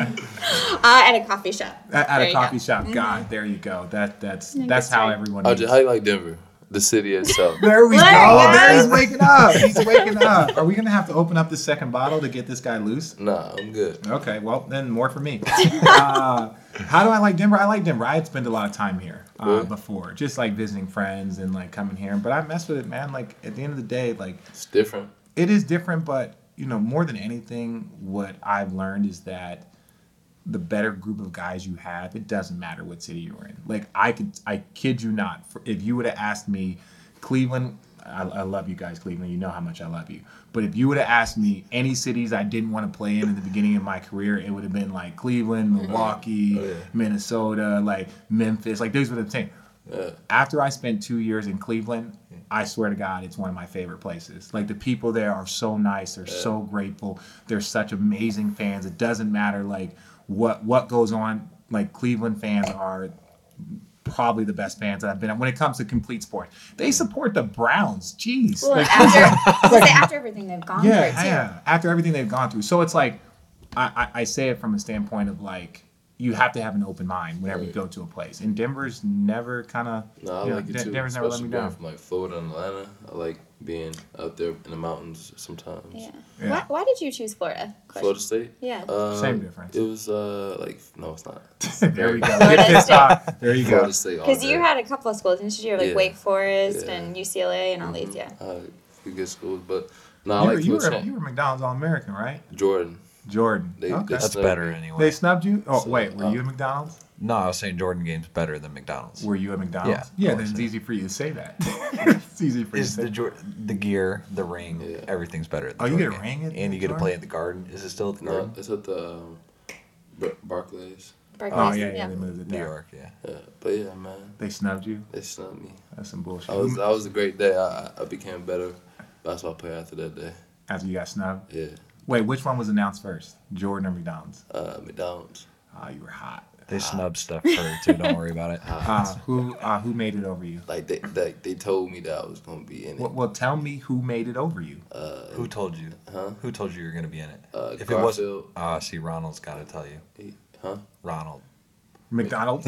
[SPEAKER 6] Uh, at a coffee shop.
[SPEAKER 3] at at
[SPEAKER 6] There
[SPEAKER 3] a
[SPEAKER 6] you
[SPEAKER 3] coffee
[SPEAKER 6] go.
[SPEAKER 3] shop. God, there you go. That that's
[SPEAKER 6] Yeah,
[SPEAKER 3] that's
[SPEAKER 6] good
[SPEAKER 3] how
[SPEAKER 6] story.
[SPEAKER 3] everyone.
[SPEAKER 4] Oh,
[SPEAKER 3] meets.
[SPEAKER 4] just how you like Denver, the city itself.
[SPEAKER 3] There we
[SPEAKER 6] There
[SPEAKER 3] go.
[SPEAKER 6] you
[SPEAKER 3] There
[SPEAKER 6] go.
[SPEAKER 3] he's waking up. He's waking up. Are we gonna have to open up the second bottle to get this guy loose?
[SPEAKER 4] Nah, I'm good.
[SPEAKER 3] Okay, well then more for me. Uh, how do I like Denver? I like Denver. I had spent a lot of time here uh,
[SPEAKER 4] Cool.
[SPEAKER 3] before, just like visiting friends and like coming here. But I mess with it, man. Like at the end of the day, like
[SPEAKER 4] It's different.
[SPEAKER 3] it is different. But you know, more than anything, what I've learned is that the better group of guys you have, it doesn't matter what city you're in. Like I could, I kid you not, for, if you would have asked me, Cleveland, I, I love you guys, Cleveland. You know how much I love you. But if you would have asked me any cities I didn't want to play in at the beginning of my career, it would have been like Cleveland, Milwaukee,
[SPEAKER 4] Oh, yeah.
[SPEAKER 3] Minnesota, like Memphis. Like those were the things.
[SPEAKER 4] Yeah.
[SPEAKER 3] After I spent two years in Cleveland, I swear to God, it's one of my favorite places. Like the people there are so nice. They're so grateful. They're such amazing fans. It doesn't matter like what what goes on. Like Cleveland fans are probably the best fans that I've been at when it comes to complete sports. They support the Browns. Jeez.
[SPEAKER 6] Well,
[SPEAKER 3] Like,
[SPEAKER 6] after, I was gonna say, after everything they've gone
[SPEAKER 3] yeah,
[SPEAKER 6] through, too.
[SPEAKER 3] yeah. After everything they've gone through. So it's like I, I, I say it from a standpoint of like you have to have an open mind whenever you go to a place. And Denver's never kind of
[SPEAKER 4] No, I
[SPEAKER 3] you know,
[SPEAKER 4] like it
[SPEAKER 3] Den-
[SPEAKER 4] too.
[SPEAKER 3] Denver's never let
[SPEAKER 4] especially
[SPEAKER 3] me
[SPEAKER 4] being
[SPEAKER 3] down.
[SPEAKER 4] from like Florida and Atlanta. I like being out there in the mountains sometimes.
[SPEAKER 6] Yeah.
[SPEAKER 3] Yeah.
[SPEAKER 6] Why, why did you choose Florida? Question.
[SPEAKER 4] Florida State.
[SPEAKER 6] Yeah.
[SPEAKER 4] Um,
[SPEAKER 3] Same difference.
[SPEAKER 4] It was uh like no, it's not.
[SPEAKER 3] There we go.
[SPEAKER 6] Florida
[SPEAKER 3] Get pissed
[SPEAKER 6] State.
[SPEAKER 3] off. There you go.
[SPEAKER 4] Florida State. all
[SPEAKER 6] Because you
[SPEAKER 4] day.
[SPEAKER 6] had a couple of schools, didn't you? Like
[SPEAKER 4] Yeah.
[SPEAKER 6] Wake Forest
[SPEAKER 4] Yeah.
[SPEAKER 6] and U C L A and all these, yeah.
[SPEAKER 4] Uh, few good schools, but no, I
[SPEAKER 3] You, were,
[SPEAKER 4] like
[SPEAKER 3] you,
[SPEAKER 4] Coach
[SPEAKER 3] were,
[SPEAKER 4] Chan-
[SPEAKER 3] you were McDonald's All-American, right?
[SPEAKER 4] Jordan.
[SPEAKER 3] Jordan.
[SPEAKER 4] They-
[SPEAKER 3] okay.
[SPEAKER 4] they
[SPEAKER 5] That's
[SPEAKER 4] snubbed
[SPEAKER 5] better
[SPEAKER 4] me.
[SPEAKER 5] anyway.
[SPEAKER 3] They snubbed you? Oh,
[SPEAKER 4] So,
[SPEAKER 3] wait. Were
[SPEAKER 4] uh,
[SPEAKER 3] you at McDonald's?
[SPEAKER 5] No, I was saying Jordan Game's better than McDonald's.
[SPEAKER 3] Were you at McDonald's?
[SPEAKER 5] Yeah,
[SPEAKER 3] Yeah,
[SPEAKER 5] of
[SPEAKER 3] then
[SPEAKER 5] course,
[SPEAKER 3] it's
[SPEAKER 5] yeah.
[SPEAKER 3] easy for you to say that. It's easy for you to
[SPEAKER 5] Is
[SPEAKER 3] say.
[SPEAKER 5] the Jor- the gear, the ring,
[SPEAKER 4] Yeah.
[SPEAKER 5] everything's better. At the
[SPEAKER 3] Oh, you get
[SPEAKER 5] Jordan
[SPEAKER 3] a
[SPEAKER 5] game.
[SPEAKER 3] ring at
[SPEAKER 5] and you get to
[SPEAKER 3] Jordan?
[SPEAKER 5] play at the Garden. Is it still at the
[SPEAKER 4] No,
[SPEAKER 5] Garden?
[SPEAKER 4] it's at the um, Bar- Barclays.
[SPEAKER 6] Barclays,
[SPEAKER 3] Oh, yeah, yeah, they moved it
[SPEAKER 5] New
[SPEAKER 3] there.
[SPEAKER 5] York, yeah.
[SPEAKER 4] Yeah, but yeah, man,
[SPEAKER 3] They snubbed you?
[SPEAKER 4] they snubbed me.
[SPEAKER 3] That's some bullshit.
[SPEAKER 4] I was that was a great day. I I became a better basketball player after that day.
[SPEAKER 3] After you got snubbed?
[SPEAKER 4] Yeah,
[SPEAKER 3] Wait, which one was announced first? Jordan or McDonald's?
[SPEAKER 4] uh, McDonald's.
[SPEAKER 3] Oh, you were hot.
[SPEAKER 5] They snub stuff for her too. Don't worry about it.
[SPEAKER 3] Uh, who uh, who made it over you?
[SPEAKER 4] Like they, they they told me that I was gonna be in it.
[SPEAKER 3] Well, well, tell me who made it over you.
[SPEAKER 4] Uh,
[SPEAKER 5] Who told you?
[SPEAKER 4] Huh?
[SPEAKER 5] Who told you you were gonna be in it?
[SPEAKER 4] Uh,
[SPEAKER 5] if it was,
[SPEAKER 4] Garfield.
[SPEAKER 5] ah, see, Ronald's got to tell you.
[SPEAKER 4] he- huh?
[SPEAKER 5] Ronald.
[SPEAKER 3] McDonald's?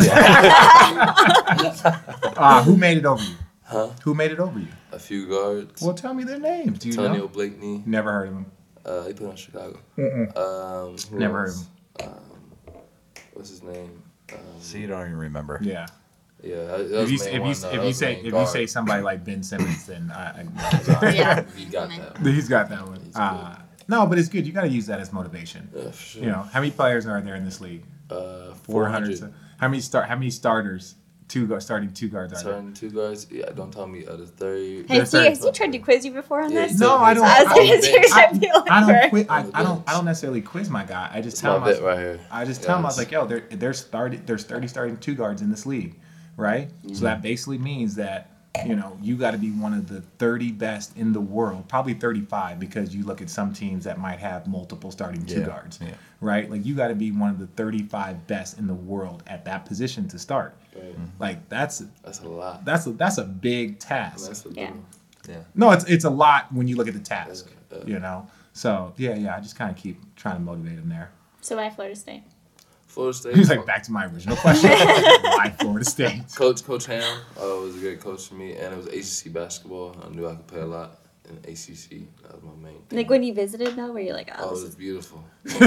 [SPEAKER 3] uh, who made it over you?
[SPEAKER 4] Huh?
[SPEAKER 3] Who made it over you?
[SPEAKER 4] A few guards.
[SPEAKER 3] Well, tell me their names. Do you
[SPEAKER 4] Antonio
[SPEAKER 3] know?
[SPEAKER 4] Blakeney.
[SPEAKER 3] Never heard of him.
[SPEAKER 4] Uh, he played on Chicago. Um, who
[SPEAKER 3] Never heard of
[SPEAKER 4] else?
[SPEAKER 3] him.
[SPEAKER 4] Um, what's his name? Um,
[SPEAKER 5] See, you don't even remember.
[SPEAKER 3] Yeah.
[SPEAKER 4] yeah, that, that
[SPEAKER 3] If
[SPEAKER 4] was
[SPEAKER 3] you,
[SPEAKER 4] main
[SPEAKER 3] if you,
[SPEAKER 4] one,
[SPEAKER 3] if
[SPEAKER 4] though.
[SPEAKER 3] you
[SPEAKER 4] That was
[SPEAKER 3] say
[SPEAKER 4] main
[SPEAKER 3] if you
[SPEAKER 4] guard.
[SPEAKER 3] say somebody like Ben Simmons, then I, I
[SPEAKER 6] Yeah.
[SPEAKER 4] he got that.
[SPEAKER 3] he's got that one.
[SPEAKER 4] He's
[SPEAKER 3] Uh, no, but it's good. You got to use that as motivation.
[SPEAKER 4] Yeah, for sure.
[SPEAKER 3] You know, how many players are there in this league?
[SPEAKER 4] uh,
[SPEAKER 3] Four
[SPEAKER 4] four
[SPEAKER 3] hundred.
[SPEAKER 4] hundred.
[SPEAKER 3] How many start? How many starters? Two gu- starting two guards are there?
[SPEAKER 4] Starting two guards. Yeah, don't tell me other third.
[SPEAKER 6] Hey,
[SPEAKER 3] There's
[SPEAKER 6] has he,
[SPEAKER 3] thirty.
[SPEAKER 6] has he tried to quiz you before on
[SPEAKER 4] Yeah,
[SPEAKER 6] this?
[SPEAKER 4] he's
[SPEAKER 3] No, I don't.
[SPEAKER 6] I was
[SPEAKER 3] I,
[SPEAKER 6] gonna
[SPEAKER 3] don't-
[SPEAKER 6] say,
[SPEAKER 3] I,
[SPEAKER 6] I feel like
[SPEAKER 3] I
[SPEAKER 6] we're-
[SPEAKER 3] don't. Qui- I,
[SPEAKER 4] On the
[SPEAKER 3] I don't.
[SPEAKER 4] bench.
[SPEAKER 3] I don't necessarily quiz my guy. I just
[SPEAKER 4] It's
[SPEAKER 3] tell him.
[SPEAKER 4] my
[SPEAKER 3] I
[SPEAKER 4] bet
[SPEAKER 3] was-
[SPEAKER 4] right here.
[SPEAKER 3] I just tell him I was
[SPEAKER 4] Yes.
[SPEAKER 3] like, yo, there, there's started. There's thirty starting two guards in this league, right?
[SPEAKER 4] Mm-hmm.
[SPEAKER 3] So that basically means that you know you got to be one of the thirty best in the world, probably thirty-five, because you look at some teams that might have multiple starting two
[SPEAKER 5] Yeah,
[SPEAKER 3] guards,
[SPEAKER 5] yeah.
[SPEAKER 3] right? Like you got to be one of the thirty-five best in the world at that position to start.
[SPEAKER 4] Right.
[SPEAKER 3] Like that's
[SPEAKER 4] That's a lot.
[SPEAKER 3] that's a, that's a big task.
[SPEAKER 4] That's a
[SPEAKER 6] Yeah.
[SPEAKER 5] Yeah.
[SPEAKER 3] No, it's it's a lot when you look at the task,
[SPEAKER 4] Yeah, yeah.
[SPEAKER 3] you know. So yeah, yeah, I just kind of keep trying to motivate him there.
[SPEAKER 6] So why Florida State?
[SPEAKER 4] Florida State.
[SPEAKER 3] He's like, back to my original question: why Florida State?
[SPEAKER 4] Coach Coach Ham uh, was a great coach for me, and it was A C C basketball. I knew I could play a lot in A C C. That was my main thing.
[SPEAKER 6] Like when you visited though, were you like,
[SPEAKER 4] Oh,
[SPEAKER 6] oh,
[SPEAKER 4] it
[SPEAKER 6] this
[SPEAKER 4] was
[SPEAKER 6] is
[SPEAKER 4] beautiful.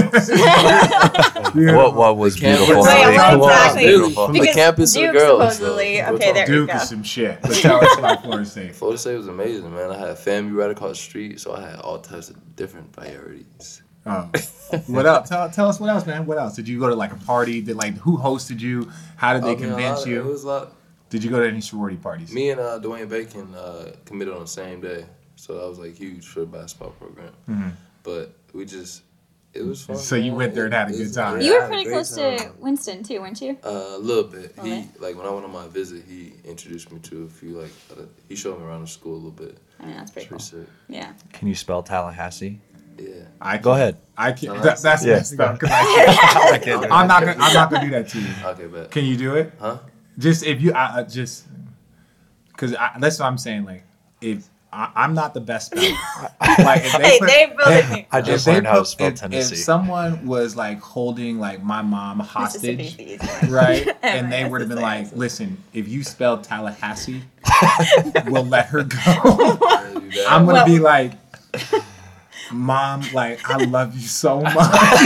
[SPEAKER 5] What what was
[SPEAKER 4] Campus-
[SPEAKER 5] beautiful?
[SPEAKER 6] Wait,
[SPEAKER 5] Malik?
[SPEAKER 6] well,
[SPEAKER 5] What was
[SPEAKER 6] exactly.
[SPEAKER 5] beautiful?
[SPEAKER 4] From the campus to the
[SPEAKER 6] Duke
[SPEAKER 4] girls,
[SPEAKER 6] supposedly.
[SPEAKER 4] so-
[SPEAKER 6] Okay, there we
[SPEAKER 3] Duke
[SPEAKER 6] go.
[SPEAKER 3] is some shit. But tell us about Florida State.
[SPEAKER 4] Florida State was amazing, man. I had family right across the street, so I had all types of different priorities.
[SPEAKER 3] Oh. What else? Tell, tell us what else, man. What else? Did you go to like a party? Did like who hosted you? How did they
[SPEAKER 4] I mean,
[SPEAKER 3] convince
[SPEAKER 4] a lot,
[SPEAKER 3] you?
[SPEAKER 4] It was a lot.
[SPEAKER 3] Did you go to any sorority parties?
[SPEAKER 4] Me and uh, Dwayne Bacon uh, committed on the same day, so that was like huge for the basketball program.
[SPEAKER 3] Mm-hmm.
[SPEAKER 4] But we just, it was fun.
[SPEAKER 3] So you
[SPEAKER 4] man.
[SPEAKER 3] went there and had a
[SPEAKER 4] It
[SPEAKER 3] good
[SPEAKER 4] was-
[SPEAKER 3] time.
[SPEAKER 4] yeah,
[SPEAKER 6] You
[SPEAKER 4] I
[SPEAKER 6] were
[SPEAKER 4] had a
[SPEAKER 6] pretty
[SPEAKER 4] great
[SPEAKER 6] close
[SPEAKER 4] time.
[SPEAKER 6] to Winston too, weren't you?
[SPEAKER 4] Uh, a little bit.
[SPEAKER 6] Okay.
[SPEAKER 4] He like when I went on my visit, he introduced me to a few like other, he showed me around the school a little bit.
[SPEAKER 6] I mean, that's pretty
[SPEAKER 4] Pretty
[SPEAKER 6] cool.
[SPEAKER 4] sick.
[SPEAKER 6] Yeah.
[SPEAKER 5] Can you spell Tallahassee?
[SPEAKER 4] Yeah.
[SPEAKER 3] I
[SPEAKER 5] Go ahead.
[SPEAKER 3] I can't.
[SPEAKER 4] No,
[SPEAKER 3] That, that's
[SPEAKER 5] Yeah.
[SPEAKER 3] messed up. 'Cause I
[SPEAKER 5] I can't do
[SPEAKER 3] I'm not gonna. I'm not gonna do that to you.
[SPEAKER 4] Okay, bet.
[SPEAKER 3] Can you do it?
[SPEAKER 4] Huh?
[SPEAKER 3] Just if you, I, I just because that's what I'm saying. Like if I, I'm not the best speller. Like if
[SPEAKER 6] Hey,
[SPEAKER 3] put-
[SPEAKER 6] they both me.
[SPEAKER 5] I
[SPEAKER 3] if
[SPEAKER 5] just
[SPEAKER 3] they
[SPEAKER 5] learned how to
[SPEAKER 3] put-
[SPEAKER 5] spell
[SPEAKER 3] if,
[SPEAKER 5] Tennessee.
[SPEAKER 3] If someone was like holding like my mom hostage,
[SPEAKER 6] Mississippi's the easy one.
[SPEAKER 3] right,
[SPEAKER 6] And
[SPEAKER 3] and
[SPEAKER 6] my
[SPEAKER 3] they would have been
[SPEAKER 6] sister's
[SPEAKER 3] like, "Listen, if you spell Tallahassee, we'll let her go."
[SPEAKER 4] Yeah, do that.
[SPEAKER 3] I'm gonna
[SPEAKER 6] Well-
[SPEAKER 3] be like, "Mom, like I love you so much."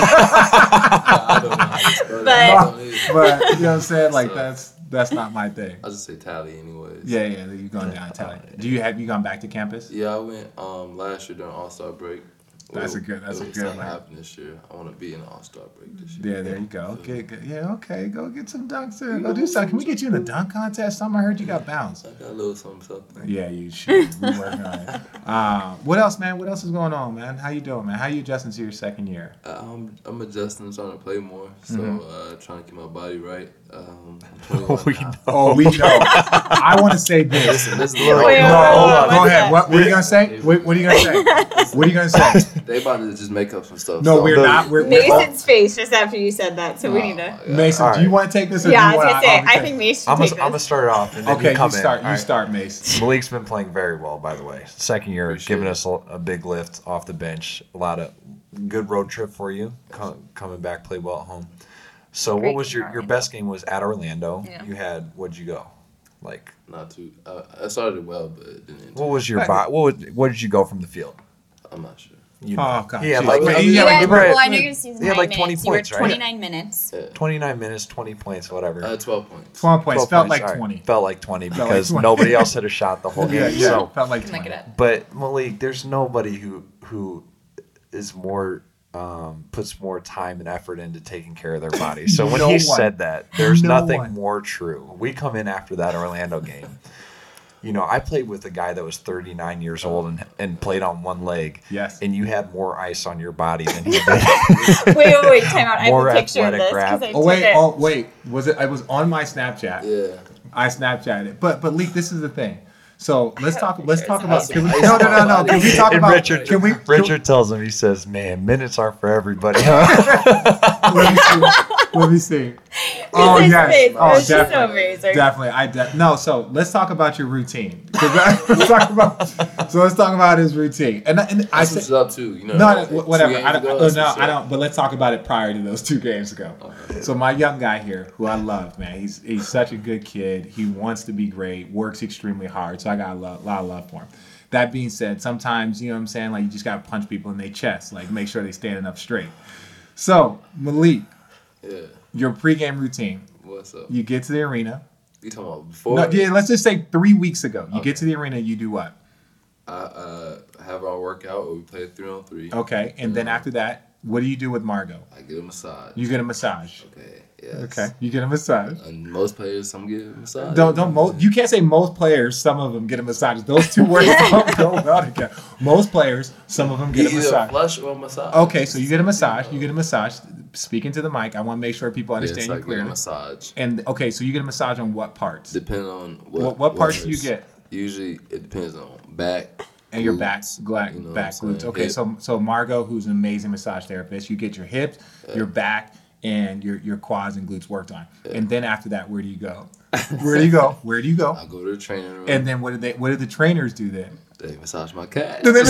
[SPEAKER 4] I don't know how to spell
[SPEAKER 6] But-
[SPEAKER 4] that. I don't either.
[SPEAKER 3] But you know what I'm saying? Like
[SPEAKER 4] So-
[SPEAKER 3] that's that's not my thing.
[SPEAKER 4] I'll just say tally anyways.
[SPEAKER 3] Yeah, yeah. You're going down Tally. Do you have you gone back to campus?
[SPEAKER 4] Yeah, I went um last year during All Star break.
[SPEAKER 3] That's
[SPEAKER 4] Well,
[SPEAKER 3] a good- that's a
[SPEAKER 4] it's
[SPEAKER 3] good
[SPEAKER 4] not
[SPEAKER 3] one.
[SPEAKER 4] happening this year. I want to be in the All Star break this year.
[SPEAKER 3] Yeah, there you go. Okay, good. Yeah, okay. Go get some dunks there. Go do something. Can we get you in a dunk contest? Something I heard you got bounced.
[SPEAKER 4] I got a little something, something.
[SPEAKER 3] Yeah, you should. We working on it. Uh, what else, man? What else is going on, man? How you doing, man? How you adjusting to your second year?
[SPEAKER 4] I'm I'm adjusting, trying to play more. So
[SPEAKER 3] Mm-hmm.
[SPEAKER 4] uh, trying to get my body right. Um, I'm twenty-one
[SPEAKER 5] We
[SPEAKER 4] now.
[SPEAKER 3] Oh, we know. I want to say this.
[SPEAKER 4] Listen, this is
[SPEAKER 6] Wait,
[SPEAKER 4] what
[SPEAKER 6] wait,
[SPEAKER 3] No,
[SPEAKER 6] wait,
[SPEAKER 3] hold
[SPEAKER 6] wait,
[SPEAKER 3] on. Go
[SPEAKER 6] what's
[SPEAKER 3] ahead.
[SPEAKER 6] that?
[SPEAKER 3] What, what are you gonna say? What, what are you gonna say? What are you gonna say?
[SPEAKER 4] they about to just make up some stuff.
[SPEAKER 3] No,
[SPEAKER 4] so-
[SPEAKER 3] we're not. We're, we're
[SPEAKER 6] Mason's face just after you said that, so we need to.
[SPEAKER 4] Oh, my God.
[SPEAKER 3] Mason,
[SPEAKER 5] All
[SPEAKER 3] do you
[SPEAKER 5] right.
[SPEAKER 3] want to take this? Or
[SPEAKER 6] Yeah, I
[SPEAKER 3] do
[SPEAKER 6] was
[SPEAKER 3] you
[SPEAKER 6] gonna
[SPEAKER 3] want
[SPEAKER 6] say,
[SPEAKER 3] I'll be
[SPEAKER 6] I
[SPEAKER 3] taking-
[SPEAKER 6] think Mason should
[SPEAKER 5] I'm
[SPEAKER 6] take
[SPEAKER 5] gonna
[SPEAKER 6] this.
[SPEAKER 5] I'm gonna start it off and then
[SPEAKER 3] Okay,
[SPEAKER 5] you come
[SPEAKER 3] you start.
[SPEAKER 5] in.
[SPEAKER 3] You
[SPEAKER 5] All right.
[SPEAKER 3] start, Mace.
[SPEAKER 5] Malik's been playing very well, by the way. Second year,
[SPEAKER 4] Appreciate
[SPEAKER 5] giving
[SPEAKER 4] it.
[SPEAKER 5] us a, a big lift off the bench. A lot of good road trip for you. Com- coming back, played well at home. So,
[SPEAKER 6] Great
[SPEAKER 5] what was
[SPEAKER 6] game
[SPEAKER 5] your,
[SPEAKER 6] at
[SPEAKER 5] your
[SPEAKER 6] Orlando.
[SPEAKER 5] best game? Was at Orlando.
[SPEAKER 6] Yeah.
[SPEAKER 5] You had what'd you go? Like,
[SPEAKER 4] Not too. Uh, I started well, but it didn't. End
[SPEAKER 5] what was your bo- what was, what did you go from the field?
[SPEAKER 4] I'm not sure.
[SPEAKER 5] You
[SPEAKER 3] Oh, God.
[SPEAKER 5] He had
[SPEAKER 3] Jeez.
[SPEAKER 5] like
[SPEAKER 4] You
[SPEAKER 5] he
[SPEAKER 6] You
[SPEAKER 5] had
[SPEAKER 6] had,
[SPEAKER 5] like,
[SPEAKER 6] well, I
[SPEAKER 5] right,
[SPEAKER 6] know your season
[SPEAKER 5] he had
[SPEAKER 6] high
[SPEAKER 5] like twenty
[SPEAKER 6] minutes.
[SPEAKER 5] points,
[SPEAKER 6] you were
[SPEAKER 5] right?
[SPEAKER 6] twenty-nine minutes.
[SPEAKER 4] Yeah.
[SPEAKER 5] twenty-nine minutes, twenty points, whatever.
[SPEAKER 4] Uh, twelve points.
[SPEAKER 3] Twelve points.
[SPEAKER 5] twelve
[SPEAKER 3] Felt
[SPEAKER 5] points,
[SPEAKER 3] like
[SPEAKER 5] all right.
[SPEAKER 3] twenty.
[SPEAKER 5] Felt like twenty
[SPEAKER 3] Felt like
[SPEAKER 5] because
[SPEAKER 3] twenty.
[SPEAKER 5] nobody else had a shot the whole game.
[SPEAKER 3] Yeah, yeah.
[SPEAKER 5] So,
[SPEAKER 3] Felt like
[SPEAKER 6] Can look
[SPEAKER 3] twenty.
[SPEAKER 6] it up.
[SPEAKER 5] but Malik, there's nobody who who is more um, puts more time and effort into taking care of their body. So when
[SPEAKER 3] No
[SPEAKER 5] he
[SPEAKER 3] one.
[SPEAKER 5] said that, there's
[SPEAKER 3] No
[SPEAKER 5] nothing
[SPEAKER 3] one.
[SPEAKER 5] more true. We come in after that Orlando game. You know, I played with a guy that was thirty-nine years old and, and played on one leg.
[SPEAKER 3] Yes.
[SPEAKER 5] And you had more ice on your body than he did.
[SPEAKER 6] Wait, wait, wait, time out. I
[SPEAKER 5] More
[SPEAKER 6] have a picture of
[SPEAKER 5] athletic
[SPEAKER 6] this
[SPEAKER 5] grab.
[SPEAKER 6] because I
[SPEAKER 3] Oh
[SPEAKER 6] took
[SPEAKER 3] wait.
[SPEAKER 6] it.
[SPEAKER 3] Oh wait. Was it? I was on my Snapchat.
[SPEAKER 4] Yeah.
[SPEAKER 3] I Snapchatted it. But but Leek, this is the thing. So let's talk. Let's talk
[SPEAKER 6] pictures.
[SPEAKER 3] about. Can we, no, no, no, no. Can we talk
[SPEAKER 5] And
[SPEAKER 3] about?
[SPEAKER 5] Richard,
[SPEAKER 3] Can we?
[SPEAKER 5] Richard tells him, he says, man, minutes aren't for everybody.
[SPEAKER 3] Let me see. Let me see. Oh
[SPEAKER 6] his
[SPEAKER 3] yes.
[SPEAKER 6] face.
[SPEAKER 3] Oh
[SPEAKER 6] It was just
[SPEAKER 3] definitely.
[SPEAKER 6] so amazing.
[SPEAKER 3] Definitely. I de- no. So let's talk about your routine. 'Cause I- let's talk about. So let's talk about his routine. And, and I
[SPEAKER 4] I
[SPEAKER 3] said.
[SPEAKER 4] switched it up too. You know.
[SPEAKER 3] No,
[SPEAKER 4] like,
[SPEAKER 3] no,
[SPEAKER 4] two
[SPEAKER 3] whatever.
[SPEAKER 4] games
[SPEAKER 3] I don't,
[SPEAKER 4] ago,
[SPEAKER 3] oh, no,
[SPEAKER 4] switched it
[SPEAKER 3] I
[SPEAKER 4] up.
[SPEAKER 3] don't. But let's talk about it prior to those two games ago. So my young guy here, who I love, man, he's he's such a good kid. He wants to be great, works extremely hard. So I got a lot, lot of love for him. That being said, sometimes you know what I'm saying, like you just gotta punch people in their chest, like make sure they standing up straight. So Malik,
[SPEAKER 4] Yeah.
[SPEAKER 3] your pregame routine.
[SPEAKER 4] What's up?
[SPEAKER 3] You get to the arena.
[SPEAKER 4] You talking about before?
[SPEAKER 3] No, yeah, let's just say three weeks ago. You
[SPEAKER 4] Okay.
[SPEAKER 3] get to the arena. You do what?
[SPEAKER 4] I uh, have our workout where we play three on three.
[SPEAKER 3] Okay, and then after that, what do you do with Margot?
[SPEAKER 4] I get a massage.
[SPEAKER 3] You get a massage.
[SPEAKER 4] Okay. Yes.
[SPEAKER 3] Okay, you get a massage.
[SPEAKER 4] And most players, some get a massage.
[SPEAKER 3] Don't don't most. You can't say most players. Some of them get a massage. Those two words don't go well together. Most players, some of them get a
[SPEAKER 4] Either
[SPEAKER 3] massage.
[SPEAKER 4] flush or massage.
[SPEAKER 3] Okay, so you get a massage. You get a massage. Speaking to the mic, I want to make sure people
[SPEAKER 4] Yeah, it's
[SPEAKER 3] understand
[SPEAKER 4] like
[SPEAKER 3] you
[SPEAKER 4] getting a
[SPEAKER 3] clearly.
[SPEAKER 4] massage.
[SPEAKER 3] And okay, so you get a massage on what parts?
[SPEAKER 4] Depending on what.
[SPEAKER 3] What, what parts do you
[SPEAKER 4] hurts.
[SPEAKER 3] get?
[SPEAKER 4] Usually, it depends on back.
[SPEAKER 3] And your
[SPEAKER 4] glutes,
[SPEAKER 3] back, back,
[SPEAKER 4] you know what
[SPEAKER 3] back
[SPEAKER 4] I'm
[SPEAKER 3] glutes.
[SPEAKER 4] saying?
[SPEAKER 3] Okay,
[SPEAKER 4] Hip.
[SPEAKER 3] so so Margot, who's an amazing massage therapist, you get your hips, your back, and your your quads and glutes worked on. And then after that, where do you go? Where do you go? Where do you go?
[SPEAKER 4] I go to the training room.
[SPEAKER 3] And then what did they? What did the trainers do then?
[SPEAKER 4] they massage my calves.
[SPEAKER 3] Then they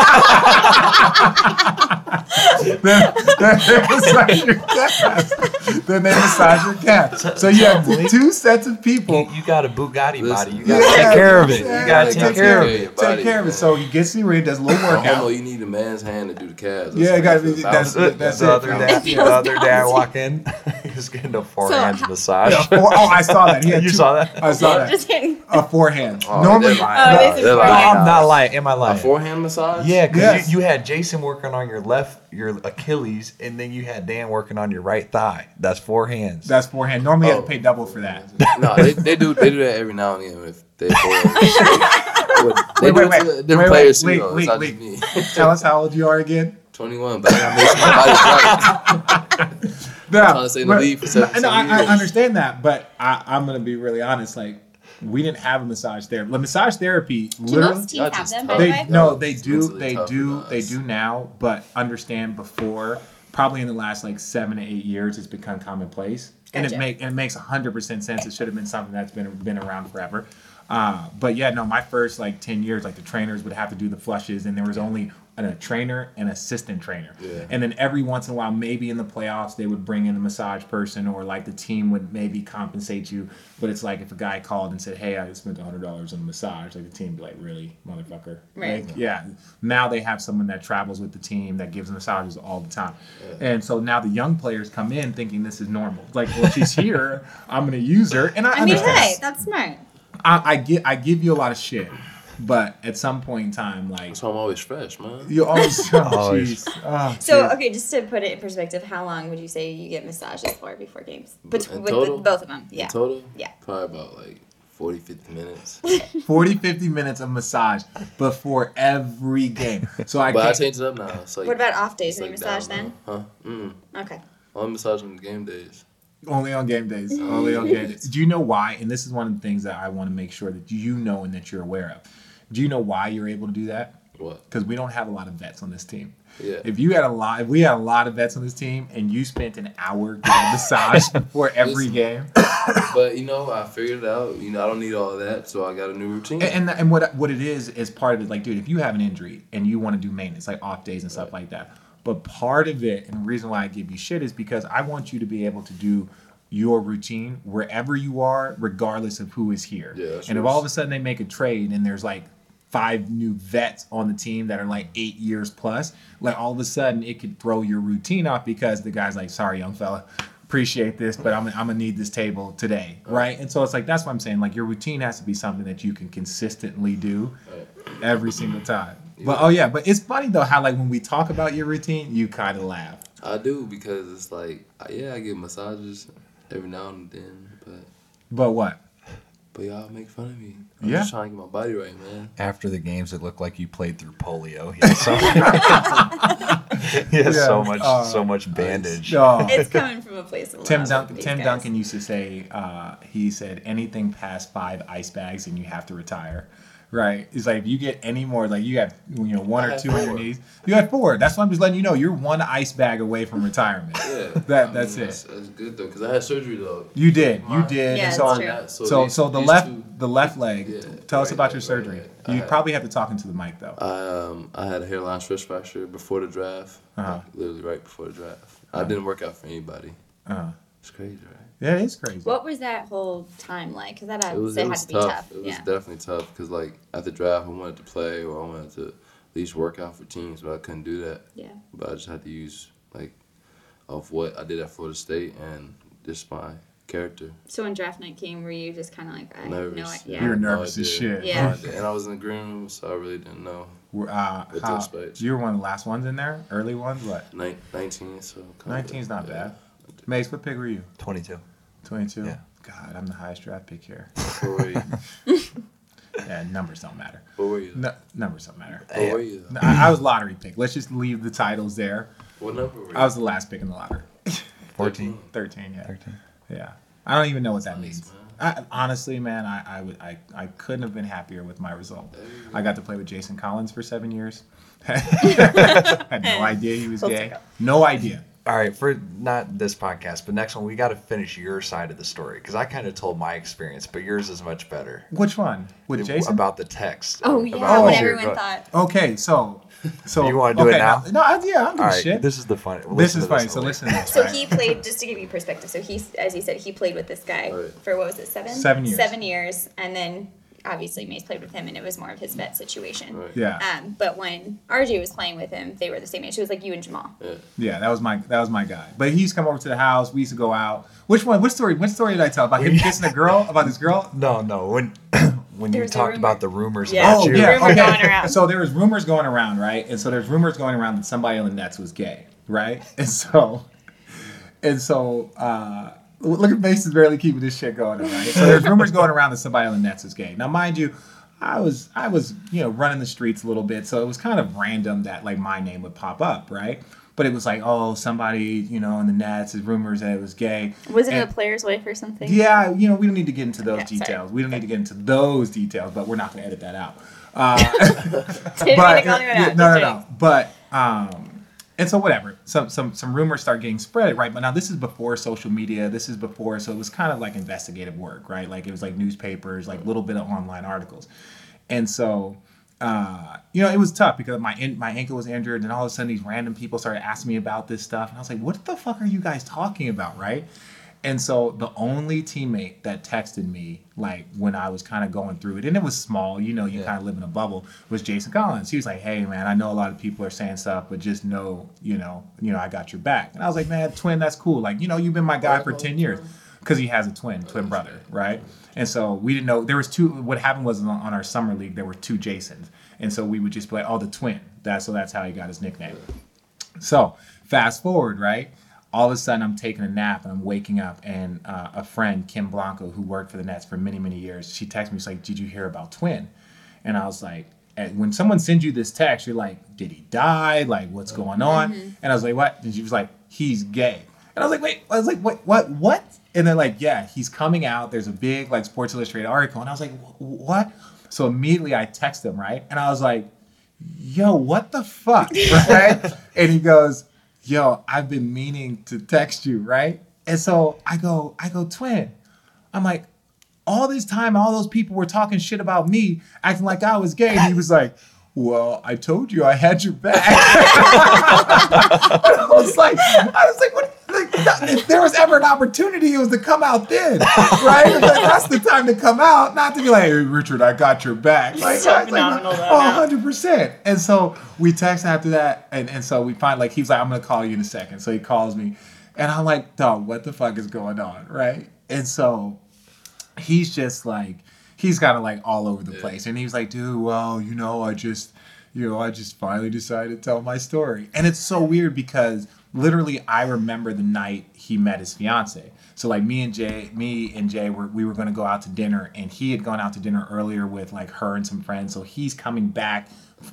[SPEAKER 3] massage, then, then they massage your calves. Then they massage your calves. So you have two sets of people.
[SPEAKER 5] you, you got a Bugatti
[SPEAKER 4] Listen.
[SPEAKER 5] body. You got to
[SPEAKER 3] Yeah,
[SPEAKER 5] take care of it.
[SPEAKER 3] yeah,
[SPEAKER 5] You got to take care of
[SPEAKER 4] it.
[SPEAKER 5] it.
[SPEAKER 4] Your body,
[SPEAKER 3] Take care of it.
[SPEAKER 4] man.
[SPEAKER 3] So he gets in the ring, does a little
[SPEAKER 4] I don't know,
[SPEAKER 3] workout.
[SPEAKER 4] you need a man's hand to do the calves.
[SPEAKER 3] Yeah, it gotta be-
[SPEAKER 4] That's
[SPEAKER 3] that's- that's
[SPEAKER 5] the
[SPEAKER 3] it,
[SPEAKER 5] other
[SPEAKER 3] bro.
[SPEAKER 5] day, the other day I walk in, was getting a forehands
[SPEAKER 6] how-
[SPEAKER 5] massage.
[SPEAKER 3] Yeah, four, oh, I saw that. He had
[SPEAKER 5] You
[SPEAKER 3] two-
[SPEAKER 5] saw that?
[SPEAKER 3] I saw that.
[SPEAKER 6] Just kidding.
[SPEAKER 3] A forehand.
[SPEAKER 4] Oh,
[SPEAKER 3] Normally,
[SPEAKER 4] they're lying.
[SPEAKER 6] Oh, this is
[SPEAKER 4] They're
[SPEAKER 5] No,
[SPEAKER 4] lying.
[SPEAKER 5] I'm not lying. Am I
[SPEAKER 4] A
[SPEAKER 5] lying?
[SPEAKER 4] forehand massage?
[SPEAKER 5] Yeah, because
[SPEAKER 3] Yes.
[SPEAKER 5] you, you had Jason working on your left, your Achilles, and then you had Dan working on your right thigh. That's four hands.
[SPEAKER 3] that's forehand. Normally, you have
[SPEAKER 4] Oh.
[SPEAKER 3] to pay double for that.
[SPEAKER 4] No, they, they do they do that every now and again if they They
[SPEAKER 3] Wait,
[SPEAKER 4] do
[SPEAKER 3] wait,
[SPEAKER 4] it to
[SPEAKER 3] wait.
[SPEAKER 4] different
[SPEAKER 3] Wait,
[SPEAKER 4] players
[SPEAKER 3] wait,
[SPEAKER 4] too, though.
[SPEAKER 3] wait,
[SPEAKER 4] It's not
[SPEAKER 3] wait,
[SPEAKER 4] just me.
[SPEAKER 3] Tell us how old you are again.
[SPEAKER 4] twenty-one, but I gotta make sure my body's right.
[SPEAKER 3] No,
[SPEAKER 4] trying to stay in the
[SPEAKER 3] but-
[SPEAKER 4] league for
[SPEAKER 3] no,
[SPEAKER 4] seven-
[SPEAKER 3] no,
[SPEAKER 4] seven
[SPEAKER 3] I, I
[SPEAKER 4] years.
[SPEAKER 3] understand that, but I, I'm gonna be really honest. Like, we didn't have a massage therapy. The massage therapy,
[SPEAKER 6] Do
[SPEAKER 3] literally,
[SPEAKER 6] most teams
[SPEAKER 4] Y'all
[SPEAKER 6] have
[SPEAKER 4] just
[SPEAKER 6] them,
[SPEAKER 4] tough.
[SPEAKER 6] by the
[SPEAKER 3] they
[SPEAKER 6] way?
[SPEAKER 3] no,
[SPEAKER 4] Yeah,
[SPEAKER 3] they
[SPEAKER 4] it's
[SPEAKER 3] do,
[SPEAKER 4] mentally
[SPEAKER 3] they
[SPEAKER 4] tough
[SPEAKER 3] do,
[SPEAKER 4] for
[SPEAKER 3] they
[SPEAKER 4] us.
[SPEAKER 3] do now. But understand, before, probably in the last like seven to eight years, it's become commonplace, and it
[SPEAKER 6] Gotcha.
[SPEAKER 3] make and it makes hundred percent sense. It should have been something that's been been around forever. Uh, but yeah, no, my first like ten years, like the trainers would have to do the flushes, and there was only a trainer and assistant trainer.
[SPEAKER 4] Yeah.
[SPEAKER 3] And then every once in a while, maybe in the playoffs, they would bring in a massage person, or like the team would maybe compensate you. But it's like if a guy called and said, "Hey, I spent one hundred dollars on a massage," like the team would be like, "Really, motherfucker?"
[SPEAKER 6] Right.
[SPEAKER 3] Like, yeah. Now they have someone that travels with the team that gives massages all the time. And so now the young players come in thinking this is normal. Like, well, she's here, I'm going to use her. And I,
[SPEAKER 6] I mean,
[SPEAKER 3] understand.
[SPEAKER 6] hey, that's smart.
[SPEAKER 3] I, I, get, I give you a lot of shit. But at some point in time, like,
[SPEAKER 4] So I'm always fresh, man.
[SPEAKER 3] you always, oh,
[SPEAKER 5] Always.
[SPEAKER 3] jeez. Oh,
[SPEAKER 6] So,
[SPEAKER 3] jeez.
[SPEAKER 6] okay, just to put it in perspective, how long would you say you get massages for before games? Bet-
[SPEAKER 4] In
[SPEAKER 6] with
[SPEAKER 4] total?
[SPEAKER 6] the, both of them, yeah.
[SPEAKER 4] In total?
[SPEAKER 6] Yeah.
[SPEAKER 4] Probably about like forty, fifty minutes.
[SPEAKER 3] forty, fifty minutes of massage before every game. So I
[SPEAKER 4] But I
[SPEAKER 3] can't.
[SPEAKER 4] changed it up now. It's like,
[SPEAKER 6] What about off days?
[SPEAKER 4] it's
[SPEAKER 6] Any
[SPEAKER 4] like
[SPEAKER 6] massage
[SPEAKER 4] down
[SPEAKER 6] then?
[SPEAKER 4] now. Huh? Mm.
[SPEAKER 6] Okay.
[SPEAKER 4] Only massage on the game days.
[SPEAKER 3] Only on game days. Only on game days. Do you know why? And this is one of the things that I want to make sure that you know and that you're aware of. Do you know why you're able to do that?
[SPEAKER 4] What?
[SPEAKER 3] Because we don't have a lot of vets on this team.
[SPEAKER 4] Yeah.
[SPEAKER 3] If you had a lot, if we had a lot of vets on this team, and you spent an hour getting a massage before every
[SPEAKER 4] Listen.
[SPEAKER 3] game,
[SPEAKER 4] But you know, I figured it out. You know, I don't need all of that, so I got a new routine.
[SPEAKER 3] and and, and what what it is is part of it. Like, dude, if you have an injury and you want to do maintenance, like off days and stuff like that, but part of it, and the reason why I give you shit is because I want you to be able to do your routine wherever you are, regardless of who is here.
[SPEAKER 4] Yeah, that's
[SPEAKER 3] and if
[SPEAKER 4] true.
[SPEAKER 3] all of a sudden they make a trade and there's like five new vets on the team that are like eight years plus, like all of a sudden it could throw your routine off because the guy's like, sorry, young fella, appreciate this, but I'm, I'm gonna need this table today, right? And so it's like, that's what I'm saying. Like, your routine has to be something that you can consistently do every single time. But oh yeah, but it's funny though how like when we talk about your routine, you kind of laugh.
[SPEAKER 4] I do because it's like, yeah, I get massages every now and then, but
[SPEAKER 3] But what?
[SPEAKER 4] but y'all make fun of me. I'm
[SPEAKER 3] Yeah.
[SPEAKER 4] just trying to get my body right, man.
[SPEAKER 5] After the games, it looked like you played through polio. He has so, he has so
[SPEAKER 3] Yeah.
[SPEAKER 5] much,
[SPEAKER 3] Uh,
[SPEAKER 5] so much bandage.
[SPEAKER 3] Oh.
[SPEAKER 6] It's coming from a place of
[SPEAKER 3] Tim
[SPEAKER 6] love
[SPEAKER 3] Duncan,
[SPEAKER 6] with
[SPEAKER 3] Tim
[SPEAKER 6] these guys.
[SPEAKER 3] Duncan used to say, uh, he said, anything past five ice bags and you have to retire. Right? It's like if you get any more, like you have, you know, one
[SPEAKER 4] I
[SPEAKER 3] or
[SPEAKER 4] had
[SPEAKER 3] two on your
[SPEAKER 4] four.
[SPEAKER 3] knees. You had four. That's why I'm just letting you know you're one ice bag away from retirement.
[SPEAKER 4] Yeah,
[SPEAKER 3] That
[SPEAKER 4] I
[SPEAKER 3] that's
[SPEAKER 4] mean,
[SPEAKER 3] it.
[SPEAKER 4] That's, that's good though, because I had surgery though.
[SPEAKER 3] You did. You did.
[SPEAKER 6] Yeah,
[SPEAKER 3] and
[SPEAKER 6] that's
[SPEAKER 3] so,
[SPEAKER 6] true.
[SPEAKER 4] That-
[SPEAKER 3] so,
[SPEAKER 4] these-
[SPEAKER 3] so the
[SPEAKER 4] these
[SPEAKER 3] left,
[SPEAKER 4] two-
[SPEAKER 3] the left leg.
[SPEAKER 4] Yeah,
[SPEAKER 3] tell us
[SPEAKER 4] right,
[SPEAKER 3] about your
[SPEAKER 4] right,
[SPEAKER 3] surgery.
[SPEAKER 4] right, right.
[SPEAKER 3] You
[SPEAKER 4] I-
[SPEAKER 3] probably have to talk into the mic though.
[SPEAKER 4] I um I had a hairline stress fracture before the draft,
[SPEAKER 3] Uh-huh.
[SPEAKER 4] like, literally right before the draft. I didn't work out for anybody.
[SPEAKER 3] Uh,
[SPEAKER 4] It's crazy, right?
[SPEAKER 3] yeah, it is crazy.
[SPEAKER 6] What was that whole time like? Because that
[SPEAKER 4] It
[SPEAKER 6] had,
[SPEAKER 4] was,
[SPEAKER 6] say
[SPEAKER 4] it
[SPEAKER 6] had
[SPEAKER 4] was
[SPEAKER 6] to be
[SPEAKER 4] tough.
[SPEAKER 6] tough.
[SPEAKER 4] It was
[SPEAKER 6] Yeah.
[SPEAKER 4] definitely tough because like at the draft I wanted to play or I wanted to at least work out for teams, but I couldn't do that.
[SPEAKER 6] Yeah.
[SPEAKER 4] But I just had to use like of what I did at Florida State and just my character.
[SPEAKER 6] So when draft night came, were you just kind of like, I
[SPEAKER 4] Nervous.
[SPEAKER 6] know I,
[SPEAKER 4] yeah.
[SPEAKER 6] yeah.
[SPEAKER 3] You were
[SPEAKER 4] No
[SPEAKER 3] nervous as
[SPEAKER 4] idea.
[SPEAKER 3] shit.
[SPEAKER 6] Yeah.
[SPEAKER 4] No idea. And I was in the green room, so I really didn't know.
[SPEAKER 3] We're, Uh,
[SPEAKER 4] With
[SPEAKER 3] how,
[SPEAKER 4] those spikes.
[SPEAKER 3] you were one of the last ones in there, early ones. What?
[SPEAKER 4] Nin- nineteen, so. kinda-
[SPEAKER 3] nineteen's not
[SPEAKER 4] yeah.
[SPEAKER 3] bad. Mace, what pick were you?
[SPEAKER 5] twenty-two.
[SPEAKER 3] twenty-two.
[SPEAKER 5] Yeah.
[SPEAKER 3] God, I'm the highest draft pick here.
[SPEAKER 4] What were you?
[SPEAKER 3] Yeah, numbers don't matter.
[SPEAKER 4] What were you?
[SPEAKER 3] No, numbers don't matter.
[SPEAKER 4] What were you?
[SPEAKER 3] No, I, I was lottery pick. Let's just leave the titles there.
[SPEAKER 4] What number were you?
[SPEAKER 3] I was the last pick in the lottery.
[SPEAKER 5] fourteen.
[SPEAKER 3] thirteen, yeah.
[SPEAKER 5] thirteen.
[SPEAKER 3] Yeah. I don't even know what that
[SPEAKER 4] Nice,
[SPEAKER 3] means. I, honestly, man, I, I, would, I, I couldn't have been happier with my result. I got to play with Jason Collins for seven years. Had no idea he was gay. No idea.
[SPEAKER 5] All right, for not this podcast, but next one, we got to finish your side of the story because I kind of told my experience, but yours is much better.
[SPEAKER 3] Which one? With Jason?
[SPEAKER 5] About the text.
[SPEAKER 6] Oh, yeah.
[SPEAKER 5] About
[SPEAKER 6] when
[SPEAKER 5] what you're
[SPEAKER 6] everyone
[SPEAKER 5] go-
[SPEAKER 6] thought.
[SPEAKER 3] Okay, so. so
[SPEAKER 5] You wanna do it
[SPEAKER 3] okay,
[SPEAKER 5] now?
[SPEAKER 3] No, I, yeah, I'll give
[SPEAKER 5] All
[SPEAKER 3] a
[SPEAKER 5] right,
[SPEAKER 3] shit.
[SPEAKER 5] this is the fun.
[SPEAKER 3] This
[SPEAKER 5] listen
[SPEAKER 3] is
[SPEAKER 5] to
[SPEAKER 3] funny. So
[SPEAKER 5] later.
[SPEAKER 3] listen to this.
[SPEAKER 6] So
[SPEAKER 3] right?
[SPEAKER 6] he played, just to give you perspective, so he, as you said, he played with this guy
[SPEAKER 4] Right.
[SPEAKER 6] for, what was it, seven?
[SPEAKER 3] Seven years.
[SPEAKER 6] Seven years, and then obviously Mace played with him, and it was more of his vet situation.
[SPEAKER 4] Right.
[SPEAKER 3] Yeah.
[SPEAKER 6] Um, but when R J was playing with him, they were the same age. It was like you and Jamal.
[SPEAKER 4] Yeah.
[SPEAKER 3] Yeah, that was my that was my guy. But he used to come over to the house. We used to go out. Which one? Which story? Which story did I tell about him kissing a girl? About this girl?
[SPEAKER 5] No, no. When when you
[SPEAKER 6] There's a
[SPEAKER 5] talked
[SPEAKER 6] rumor.
[SPEAKER 5] about the rumors
[SPEAKER 6] Yeah.
[SPEAKER 5] about
[SPEAKER 3] Oh
[SPEAKER 5] you.
[SPEAKER 3] yeah,
[SPEAKER 6] Rumor
[SPEAKER 3] okay.
[SPEAKER 6] going around.
[SPEAKER 3] So there was rumors going around, right? And so there's rumors going around that somebody on the Nets was gay, right? And so, and so, uh, look at Mason's barely keeping this shit going, all right? So there's rumors going around that somebody on the Nets is gay. Now, mind you, I was I was you know running the streets a little bit, so it was kind of random that like my name would pop up, right? But it was like, oh, somebody you know in the Nets is rumors that it was gay.
[SPEAKER 6] Was it
[SPEAKER 3] And-
[SPEAKER 6] a player's wife or something?
[SPEAKER 3] Yeah, you know, we don't need to get into those
[SPEAKER 6] Okay, sorry.
[SPEAKER 3] details. We don't need to get into those details, but we're not going to edit that out. Uh,
[SPEAKER 6] Didn't
[SPEAKER 3] but
[SPEAKER 6] mean to call anyone
[SPEAKER 3] yeah,
[SPEAKER 6] out,
[SPEAKER 3] no, no,
[SPEAKER 6] just
[SPEAKER 3] no. But um, and so whatever. Some some some rumors start getting spread, right? But now this is before social media. This is before, so it was kind of like investigative work, right? Like it was like newspapers, like a little bit of online articles, and so. Uh, you know, it was tough because my in, my ankle was injured, and all of a sudden these random people started asking me about this stuff, and I was like, "What the fuck are you guys talking about?" Right? And so the only teammate that texted me, like when I was kind of going through it, and it was small, you know, you
[SPEAKER 5] Yeah.
[SPEAKER 3] kind of live in a bubble, was Jason Collins. He was like, "Hey man, I know a lot of people are saying stuff, but just know, you know, you know, I got your back." And I was like, "Man, twin, that's cool. Like, you know, you've been my guy for ten years." Because he has a twin, twin brother, right? And so we didn't know there was two. What happened was on, on our summer league there were two Jasons, and so we would just be like, "Oh, the twin." That's so that's how he got his nickname. So fast forward, right? All of a sudden, I'm taking a nap and I'm waking up, and uh, a friend, Kim Blanco, who worked for the Nets for many, many years, she texted me. She's like, "Did you hear about Twin?" And I was like, and when someone sends you this text, you're like, "Did he die? Like, what's going on?" And I was like, "What?" And she was like, "He's gay." And I was like, "Wait," I was like, "What? What? What?" And they're like, "Yeah, he's coming out. There's a big like Sports Illustrated article." And I was like, "Wh- "What?" So immediately I text him, right? And I was like, "Yo, what the fuck?" Right? And he goes, "Yo, I've been meaning to text you," right? And so I go, I go, "Twin." I'm like, all this time, all those people were talking shit about me, acting like I was gay. And he was like, "Well, I told you I had your back." I was like, I was like, what? Like, if there was ever an opportunity, it was to come out then, right? Like, that's the time to come out, not to be like, "Hey, Richard, I got your back." Like,
[SPEAKER 6] So
[SPEAKER 3] I was like,
[SPEAKER 6] phenomenal, though,
[SPEAKER 3] oh,
[SPEAKER 6] now.
[SPEAKER 3] one hundred percent. And so we text after that, and, and so we find, like, he's like, "I'm going to call you in a second." So he calls me, and I'm like, "Dog, what the fuck is going on?" Right? And so he's just like, he's kind of like all over the place. And he was like, "Dude, well, you know, I just, you know, I just finally decided to tell my story." And it's so weird because literally I remember the night he met his fiance. So like me and Jay, me and Jay were, we were going to go out to dinner, and he had gone out to dinner earlier with like her and some friends. So he's coming back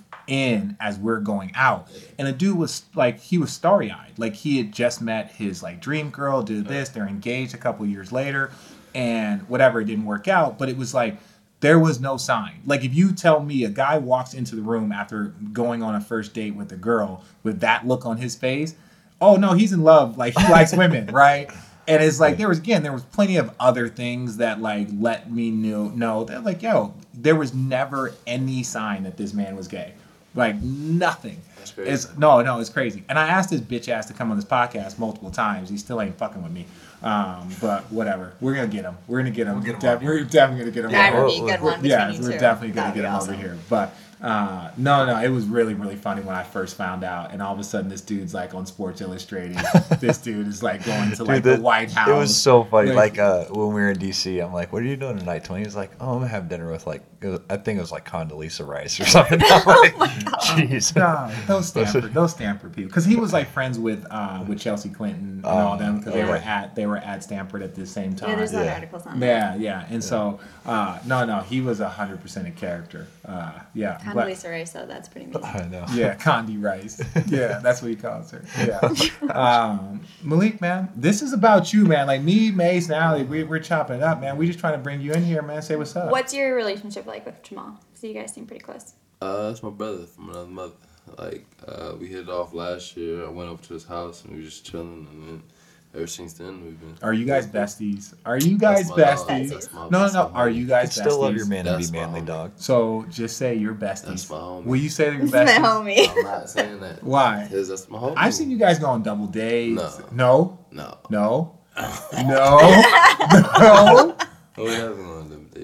[SPEAKER 3] in as we're going out, and the dude was like, he was starry-eyed, like he had just met his like dream girl, did this, they're engaged a couple years later, and whatever, it didn't work out. But it was like there was no sign. Like if you tell me a guy walks into the room after going on a first date with a girl with that look on his face, oh no, he's in love, like he likes women, right? And it's like there was again there was plenty of other things that like let me know know that like, yo, there was never any sign that this man was gay. Like nothing.
[SPEAKER 4] That's crazy.
[SPEAKER 3] It's no, no, it's crazy. And I asked this bitch ass to come on this podcast multiple times. He still ain't fucking with me. Um, but whatever. We're gonna get him. We're gonna get him.
[SPEAKER 5] We'll get him
[SPEAKER 3] Def-
[SPEAKER 5] over
[SPEAKER 3] we're definitely gonna get him.
[SPEAKER 6] That
[SPEAKER 3] over
[SPEAKER 6] would
[SPEAKER 3] here.
[SPEAKER 6] be a good one between
[SPEAKER 3] Yeah,
[SPEAKER 6] you
[SPEAKER 3] we're
[SPEAKER 6] two.
[SPEAKER 3] definitely gonna
[SPEAKER 6] That'd
[SPEAKER 3] get
[SPEAKER 6] be
[SPEAKER 3] him
[SPEAKER 6] awesome.
[SPEAKER 3] over here. But uh, no, no, it was really, really funny when I first found out, and all of a sudden this dude's like on Sports Illustrated. This dude is like going to like
[SPEAKER 5] Dude,
[SPEAKER 3] the
[SPEAKER 5] that-
[SPEAKER 3] White House.
[SPEAKER 5] It was so funny.
[SPEAKER 3] Like-
[SPEAKER 5] Like, uh, when we were in D C, I'm like, "What are you doing tonight, Tony?" He's like, "Oh, I'm gonna have dinner with like, it was- I think it was like Condoleezza Rice or something." I'm like, "Jeez."
[SPEAKER 3] Nah, those Stanford, those Stanford people, because he was like friends with uh, with Chelsea Clinton and all
[SPEAKER 5] Oh,
[SPEAKER 3] them, because they
[SPEAKER 5] okay.
[SPEAKER 3] were at they were at Stanford at the same time.
[SPEAKER 6] Yeah, there's a lot of
[SPEAKER 5] Yeah.
[SPEAKER 6] articles on that.
[SPEAKER 3] Yeah, yeah, and so uh, no, no, he was a hundred percent a character. Uh, yeah, I'm glad-
[SPEAKER 6] Condoleezza Rice, though, that's pretty amazing.
[SPEAKER 5] I know.
[SPEAKER 3] yeah, Condi Rice. Yeah, that's what he calls her. Yeah, um, Malik, man, this is about you, man. Like me, Mace, and Allie, we we're chopping it up, man. We just trying to bring you in here, man. Say what's up.
[SPEAKER 6] What's your relationship like with Jamal? So you guys seem pretty close.
[SPEAKER 4] Uh, that's my brother from another mother. Like, uh, we hit it off last year. I went over to his house and we were just chilling, and then ever since then we've been.
[SPEAKER 3] Are you guys besties? Are you guys
[SPEAKER 4] That's my dog.
[SPEAKER 3] besties?
[SPEAKER 4] That's my-
[SPEAKER 3] No, no,
[SPEAKER 4] that's
[SPEAKER 3] no.
[SPEAKER 4] my
[SPEAKER 3] Are
[SPEAKER 4] homie.
[SPEAKER 3] you
[SPEAKER 5] You
[SPEAKER 3] guys
[SPEAKER 5] still love
[SPEAKER 3] besties?
[SPEAKER 5] your man to be
[SPEAKER 4] That's my
[SPEAKER 5] manly,
[SPEAKER 4] homie.
[SPEAKER 5] dog.
[SPEAKER 3] So just say you're besties.
[SPEAKER 4] That's my homie.
[SPEAKER 3] Will you say that you're
[SPEAKER 6] It's my
[SPEAKER 3] besties?
[SPEAKER 6] homie.
[SPEAKER 4] I'm not saying that.
[SPEAKER 3] Why?
[SPEAKER 4] Because that's my homie.
[SPEAKER 3] I've seen you guys go on double dates.
[SPEAKER 4] No.
[SPEAKER 3] No.
[SPEAKER 4] No.
[SPEAKER 3] No. No. No.
[SPEAKER 4] We haven't gone on them dates.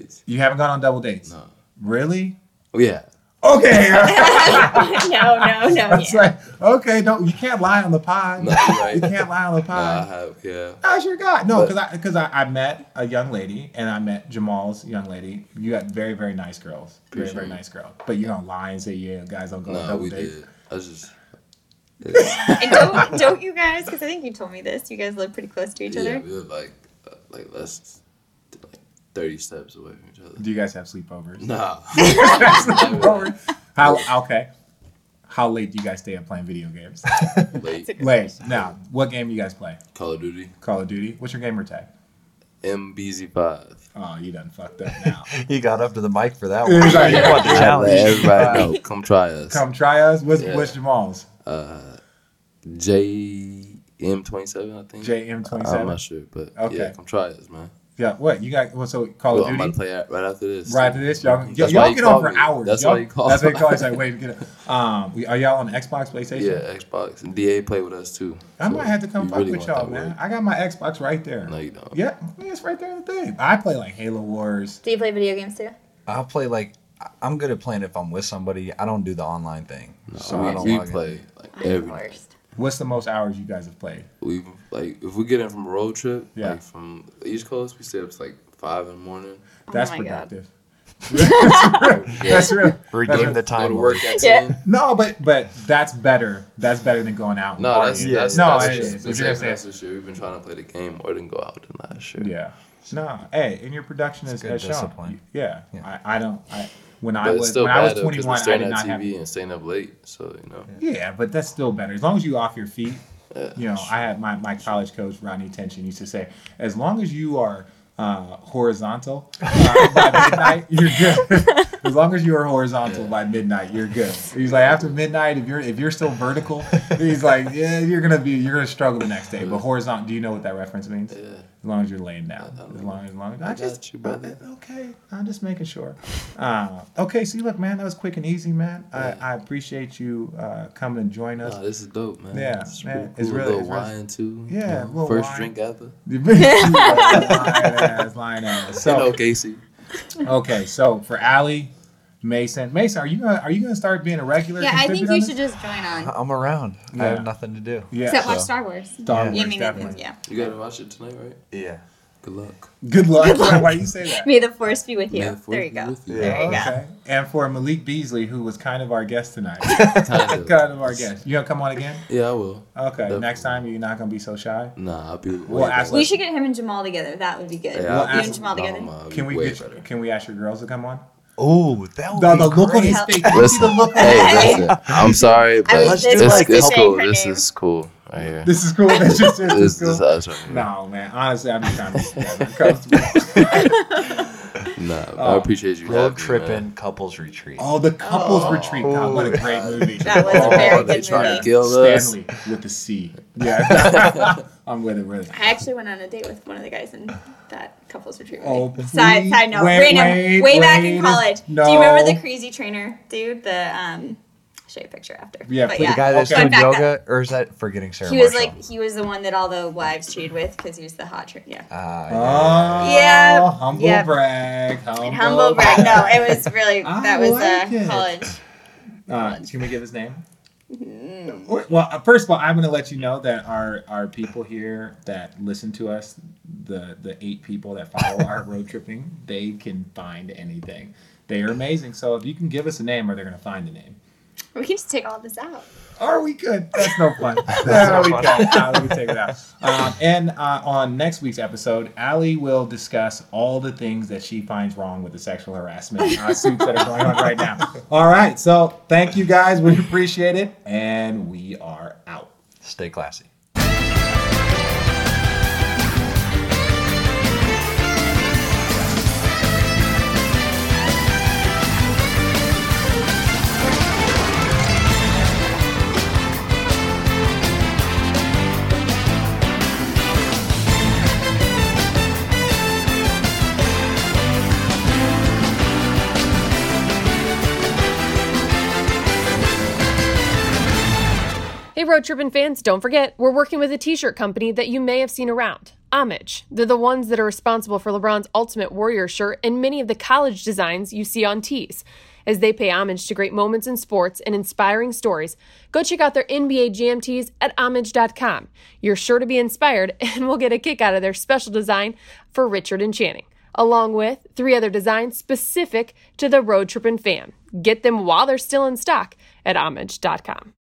[SPEAKER 4] dates.
[SPEAKER 3] You haven't gone on double dates?
[SPEAKER 4] No.
[SPEAKER 3] Really?
[SPEAKER 4] Oh, yeah.
[SPEAKER 3] Okay.
[SPEAKER 6] no, no, no.
[SPEAKER 3] That's
[SPEAKER 6] Yeah.
[SPEAKER 3] like, okay, don't you can't lie on the pod.
[SPEAKER 4] No, you're right.
[SPEAKER 3] You can't lie on the
[SPEAKER 4] No, I
[SPEAKER 3] pod.
[SPEAKER 4] have, yeah.
[SPEAKER 3] I sure got no,
[SPEAKER 4] But-
[SPEAKER 3] because I because I, I met a young lady and I met Jamal's young lady. You got very very nice girls, very
[SPEAKER 4] Appreciate
[SPEAKER 3] very
[SPEAKER 4] it.
[SPEAKER 3] nice girl. But you don't lie and say yeah, guys don't go on
[SPEAKER 4] No,
[SPEAKER 3] double
[SPEAKER 4] we
[SPEAKER 3] dates.
[SPEAKER 4] did. I was just.
[SPEAKER 6] And don't, don't you guys, because I think you told me this, you guys live pretty close to each
[SPEAKER 4] Yeah,
[SPEAKER 6] other.
[SPEAKER 4] we were like, uh, like less, like thirty steps away from each other.
[SPEAKER 3] Do you guys have sleepovers?
[SPEAKER 4] Nah.
[SPEAKER 3] Sleepovers. How okay? How late do you guys stay up playing video games?
[SPEAKER 4] Late.
[SPEAKER 3] Late. Now, what game do you guys play?
[SPEAKER 4] Call of Duty.
[SPEAKER 3] Call of Duty. What's your gamer tag?
[SPEAKER 4] M B Z five.
[SPEAKER 3] Oh, you done fucked up now.
[SPEAKER 5] He got up to the mic for that one.
[SPEAKER 3] He's like,
[SPEAKER 5] You want the
[SPEAKER 4] Let
[SPEAKER 5] challenge.
[SPEAKER 4] everybody know. Come try us.
[SPEAKER 3] Come try us. What's
[SPEAKER 4] Yeah.
[SPEAKER 3] what's Jamal's?
[SPEAKER 4] Uh, J M twenty-seven, I think.
[SPEAKER 3] J M twenty-seven.
[SPEAKER 4] I'm not sure, but
[SPEAKER 3] Okay.
[SPEAKER 4] yeah, come try us, man.
[SPEAKER 3] Yeah. What you got? What so Call
[SPEAKER 4] Well,
[SPEAKER 3] of
[SPEAKER 4] I'm
[SPEAKER 3] Duty?
[SPEAKER 4] about to play out right after this.
[SPEAKER 3] Right after this, y'all,
[SPEAKER 4] That's
[SPEAKER 3] y'all
[SPEAKER 4] why you
[SPEAKER 3] get on
[SPEAKER 4] called
[SPEAKER 3] for
[SPEAKER 4] me.
[SPEAKER 3] hours.
[SPEAKER 4] That's
[SPEAKER 3] y'all,
[SPEAKER 4] why you called.
[SPEAKER 3] That's what you call it. It's like, wait, get it. Um, we- are y'all on Xbox, PlayStation?
[SPEAKER 4] Yeah, Xbox and D A play with us too.
[SPEAKER 3] I might have to come
[SPEAKER 4] you
[SPEAKER 3] fuck
[SPEAKER 4] really
[SPEAKER 3] with
[SPEAKER 4] want
[SPEAKER 3] y'all,
[SPEAKER 4] that
[SPEAKER 3] man.
[SPEAKER 4] work.
[SPEAKER 3] I got my Xbox right there.
[SPEAKER 4] No, you don't.
[SPEAKER 3] Yeah, it's right there in the thing. I play like Halo Wars.
[SPEAKER 6] Do you play video games too?
[SPEAKER 5] I'll play like I- I'm good at playing if I'm with somebody. I don't do the online thing,
[SPEAKER 4] No,
[SPEAKER 5] so I don't
[SPEAKER 4] we, we
[SPEAKER 5] log in.
[SPEAKER 4] play like
[SPEAKER 6] I'm the
[SPEAKER 4] every.
[SPEAKER 6] worst.
[SPEAKER 3] What's the most hours you guys have played?
[SPEAKER 4] We like if we get in from a road trip,
[SPEAKER 3] Yeah.
[SPEAKER 4] like from the East Coast, we stay up to like five in the morning.
[SPEAKER 3] That's
[SPEAKER 6] Oh my God.
[SPEAKER 3] productive. That's real.
[SPEAKER 5] Redeem the
[SPEAKER 4] Go
[SPEAKER 5] time.
[SPEAKER 4] to work at
[SPEAKER 6] Yeah.
[SPEAKER 4] ten.
[SPEAKER 3] No, but but that's better. That's better than going out. and
[SPEAKER 4] No, that's
[SPEAKER 3] partying.
[SPEAKER 4] that's,
[SPEAKER 3] no,
[SPEAKER 4] that's
[SPEAKER 3] it
[SPEAKER 4] just
[SPEAKER 3] is.
[SPEAKER 4] been
[SPEAKER 3] If you're gonna
[SPEAKER 4] saving
[SPEAKER 3] say
[SPEAKER 4] us this year. We've been trying to play the game more than go out than last year.
[SPEAKER 3] yeah. No, hey, and your production is
[SPEAKER 5] good
[SPEAKER 3] has shown.
[SPEAKER 5] discipline.
[SPEAKER 3] Yeah,
[SPEAKER 5] Yeah.
[SPEAKER 3] I, I don't. I when I
[SPEAKER 4] But it's
[SPEAKER 3] was
[SPEAKER 4] still
[SPEAKER 3] when I was
[SPEAKER 4] bad though because we're
[SPEAKER 3] twenty-one, I
[SPEAKER 4] staring
[SPEAKER 3] did
[SPEAKER 4] at
[SPEAKER 3] not
[SPEAKER 4] T
[SPEAKER 3] have.
[SPEAKER 4] V and staying up late. So you know.
[SPEAKER 3] Yeah, but that's still better. As long as you off your feet.
[SPEAKER 4] Yeah.
[SPEAKER 3] You know, I had my, my college coach, Rodney Tension, used to say, as long as you are uh, horizontal uh, by midnight, you're good. As long as you are horizontal by midnight, you're good. He's like, after midnight, if you're if you're still vertical, he's like, yeah, you're gonna be you're gonna struggle the next day. But horizontal, do you know what that reference means?
[SPEAKER 4] Yeah.
[SPEAKER 3] As long as you're laying down. As long as, as long as I,
[SPEAKER 4] I
[SPEAKER 3] just
[SPEAKER 4] got you, brother.
[SPEAKER 3] okay. I'm just making sure. Uh, okay, see, look, man, that was quick and easy, man. I, I appreciate you uh, coming and join us.
[SPEAKER 4] Nah, this is dope, man.
[SPEAKER 3] Yeah,
[SPEAKER 4] it's
[SPEAKER 3] man,
[SPEAKER 4] real
[SPEAKER 3] it's
[SPEAKER 4] cool.
[SPEAKER 3] really-
[SPEAKER 4] a little
[SPEAKER 3] it's really-
[SPEAKER 4] wine too.
[SPEAKER 3] Yeah,
[SPEAKER 4] you
[SPEAKER 3] a
[SPEAKER 4] know,
[SPEAKER 3] little
[SPEAKER 4] first
[SPEAKER 3] wine.
[SPEAKER 4] drink ever.
[SPEAKER 3] Lying ass, lying ass.
[SPEAKER 4] You know,
[SPEAKER 3] So
[SPEAKER 4] Casey.
[SPEAKER 3] okay, so for Allie, Mason, Mason, are you gonna are you gonna start being a regular?
[SPEAKER 6] Yeah, I think
[SPEAKER 3] contributor
[SPEAKER 6] you
[SPEAKER 3] on
[SPEAKER 6] should
[SPEAKER 3] this?
[SPEAKER 6] just join on.
[SPEAKER 5] I'm around. I
[SPEAKER 3] Yeah.
[SPEAKER 5] have nothing to do.
[SPEAKER 3] Yeah.
[SPEAKER 6] Except watch
[SPEAKER 5] so-
[SPEAKER 6] Star Wars.
[SPEAKER 3] Star
[SPEAKER 6] Yeah,
[SPEAKER 3] Wars,
[SPEAKER 6] I mean,
[SPEAKER 3] definitely.
[SPEAKER 6] yeah.
[SPEAKER 4] You gotta watch it tonight, right?
[SPEAKER 5] Yeah.
[SPEAKER 4] Good luck.
[SPEAKER 3] Good luck. Why you say that?
[SPEAKER 6] May the force be with you.
[SPEAKER 4] May the force
[SPEAKER 6] There you
[SPEAKER 4] be
[SPEAKER 6] go.
[SPEAKER 4] with you.
[SPEAKER 6] There you go.
[SPEAKER 3] Okay. And for Malik Beasley, who was kind of our guest tonight.
[SPEAKER 4] Kind of.
[SPEAKER 3] kind of our guest. You gonna come on again?
[SPEAKER 4] Yeah, I will.
[SPEAKER 3] Okay.
[SPEAKER 4] Definitely.
[SPEAKER 3] Next time you're not gonna be so shy.
[SPEAKER 4] Nah, I'll be. way
[SPEAKER 3] Well, ask-
[SPEAKER 4] better.
[SPEAKER 6] We should get him and Jamal together. That would be good.
[SPEAKER 4] Yeah,
[SPEAKER 6] you
[SPEAKER 3] I'll
[SPEAKER 6] and
[SPEAKER 3] ask-
[SPEAKER 6] Jamal together.
[SPEAKER 4] Mama, I'll be
[SPEAKER 3] Can we
[SPEAKER 4] way
[SPEAKER 3] get
[SPEAKER 4] better.
[SPEAKER 3] can we ask your girls to come on?
[SPEAKER 5] Oh, that would
[SPEAKER 3] The,
[SPEAKER 5] be
[SPEAKER 3] the look on
[SPEAKER 5] great.
[SPEAKER 3] his face. You see the
[SPEAKER 4] Listen,
[SPEAKER 3] look on
[SPEAKER 4] hey,
[SPEAKER 3] his face?
[SPEAKER 4] listen. I'm sorry, but
[SPEAKER 6] was
[SPEAKER 4] it's,
[SPEAKER 6] just
[SPEAKER 4] it's,
[SPEAKER 5] like
[SPEAKER 4] it's
[SPEAKER 6] saying
[SPEAKER 4] cool.
[SPEAKER 6] her
[SPEAKER 4] This
[SPEAKER 6] name.
[SPEAKER 4] is cool right here.
[SPEAKER 3] This is cool. This is, this
[SPEAKER 4] This,
[SPEAKER 3] is
[SPEAKER 4] this is
[SPEAKER 3] cool.
[SPEAKER 4] us right here.
[SPEAKER 3] No, man. Honestly, I'm just trying to be comfortable.
[SPEAKER 4] Nah,
[SPEAKER 3] Oh.
[SPEAKER 4] I appreciate you.
[SPEAKER 5] Road
[SPEAKER 4] having me,
[SPEAKER 5] tripping
[SPEAKER 4] man.
[SPEAKER 5] couples retreat.
[SPEAKER 3] Oh, the couples
[SPEAKER 6] Oh.
[SPEAKER 3] retreat. God, what a great movie.
[SPEAKER 6] That was a
[SPEAKER 3] Oh,
[SPEAKER 6] very
[SPEAKER 4] they
[SPEAKER 6] good
[SPEAKER 4] trying
[SPEAKER 6] movie.
[SPEAKER 4] to kill us.
[SPEAKER 3] Stanley with the C. Yeah. I'm with it, with it.
[SPEAKER 6] I actually went on a date with one of the guys in that couples retreat.
[SPEAKER 3] Oh,
[SPEAKER 6] movie. side
[SPEAKER 3] please.
[SPEAKER 6] side note,
[SPEAKER 3] Wait,
[SPEAKER 6] random,
[SPEAKER 3] wait,
[SPEAKER 6] way back
[SPEAKER 3] wait.
[SPEAKER 6] in college.
[SPEAKER 3] No.
[SPEAKER 6] Do you remember the crazy trainer dude? The um, I'll show you a picture after.
[SPEAKER 3] Yeah,
[SPEAKER 6] but
[SPEAKER 3] please.
[SPEAKER 5] The guy that's
[SPEAKER 3] Okay.
[SPEAKER 5] doing
[SPEAKER 6] Fun fact
[SPEAKER 5] yoga, or is that forgetting Sarah
[SPEAKER 6] He was
[SPEAKER 5] Marshall?
[SPEAKER 6] like he was the one that all the wives cheated with because he was the hot trainer. Yeah.
[SPEAKER 5] Ah,
[SPEAKER 3] Oh,
[SPEAKER 6] Yeah.
[SPEAKER 3] humble
[SPEAKER 6] Yeah.
[SPEAKER 3] brag. Humble,
[SPEAKER 6] Humble brag. No, it was really
[SPEAKER 3] I
[SPEAKER 6] that was
[SPEAKER 3] like
[SPEAKER 6] uh,
[SPEAKER 3] it.
[SPEAKER 6] college.
[SPEAKER 3] Uh, can we give his name?
[SPEAKER 6] Mm.
[SPEAKER 3] Well, uh, first of all, I'm going to let you know that our, our people here that listen to us, the the eight people that follow our road tripping, they can find anything. They are amazing. So if you can give us a name, or they're going to find a name.
[SPEAKER 6] We can just take all this out.
[SPEAKER 3] Or we could. That's no fun. no, we can. Uh, let me take it out. Um, and uh, on next week's episode, Allie will discuss all the things that she finds wrong with the sexual harassment uh, suits that are going on right now. All right. So thank you guys. We appreciate it. And we are out.
[SPEAKER 5] stay classy.
[SPEAKER 2] Hey, Road Trippin' fans, don't forget, we're working with a t-shirt company that you may have seen around. Homage. They're the ones that are responsible for LeBron's Ultimate Warrior shirt and many of the college designs you see on tees. As they pay homage to great moments in sports and inspiring stories, go check out their N B A Jam tees at homage dot com. You're sure to be inspired and will get a kick out of their special design for Richard and Channing, along with three other designs specific to the Road Trippin' fan. Get them while they're still in stock at homage dot com.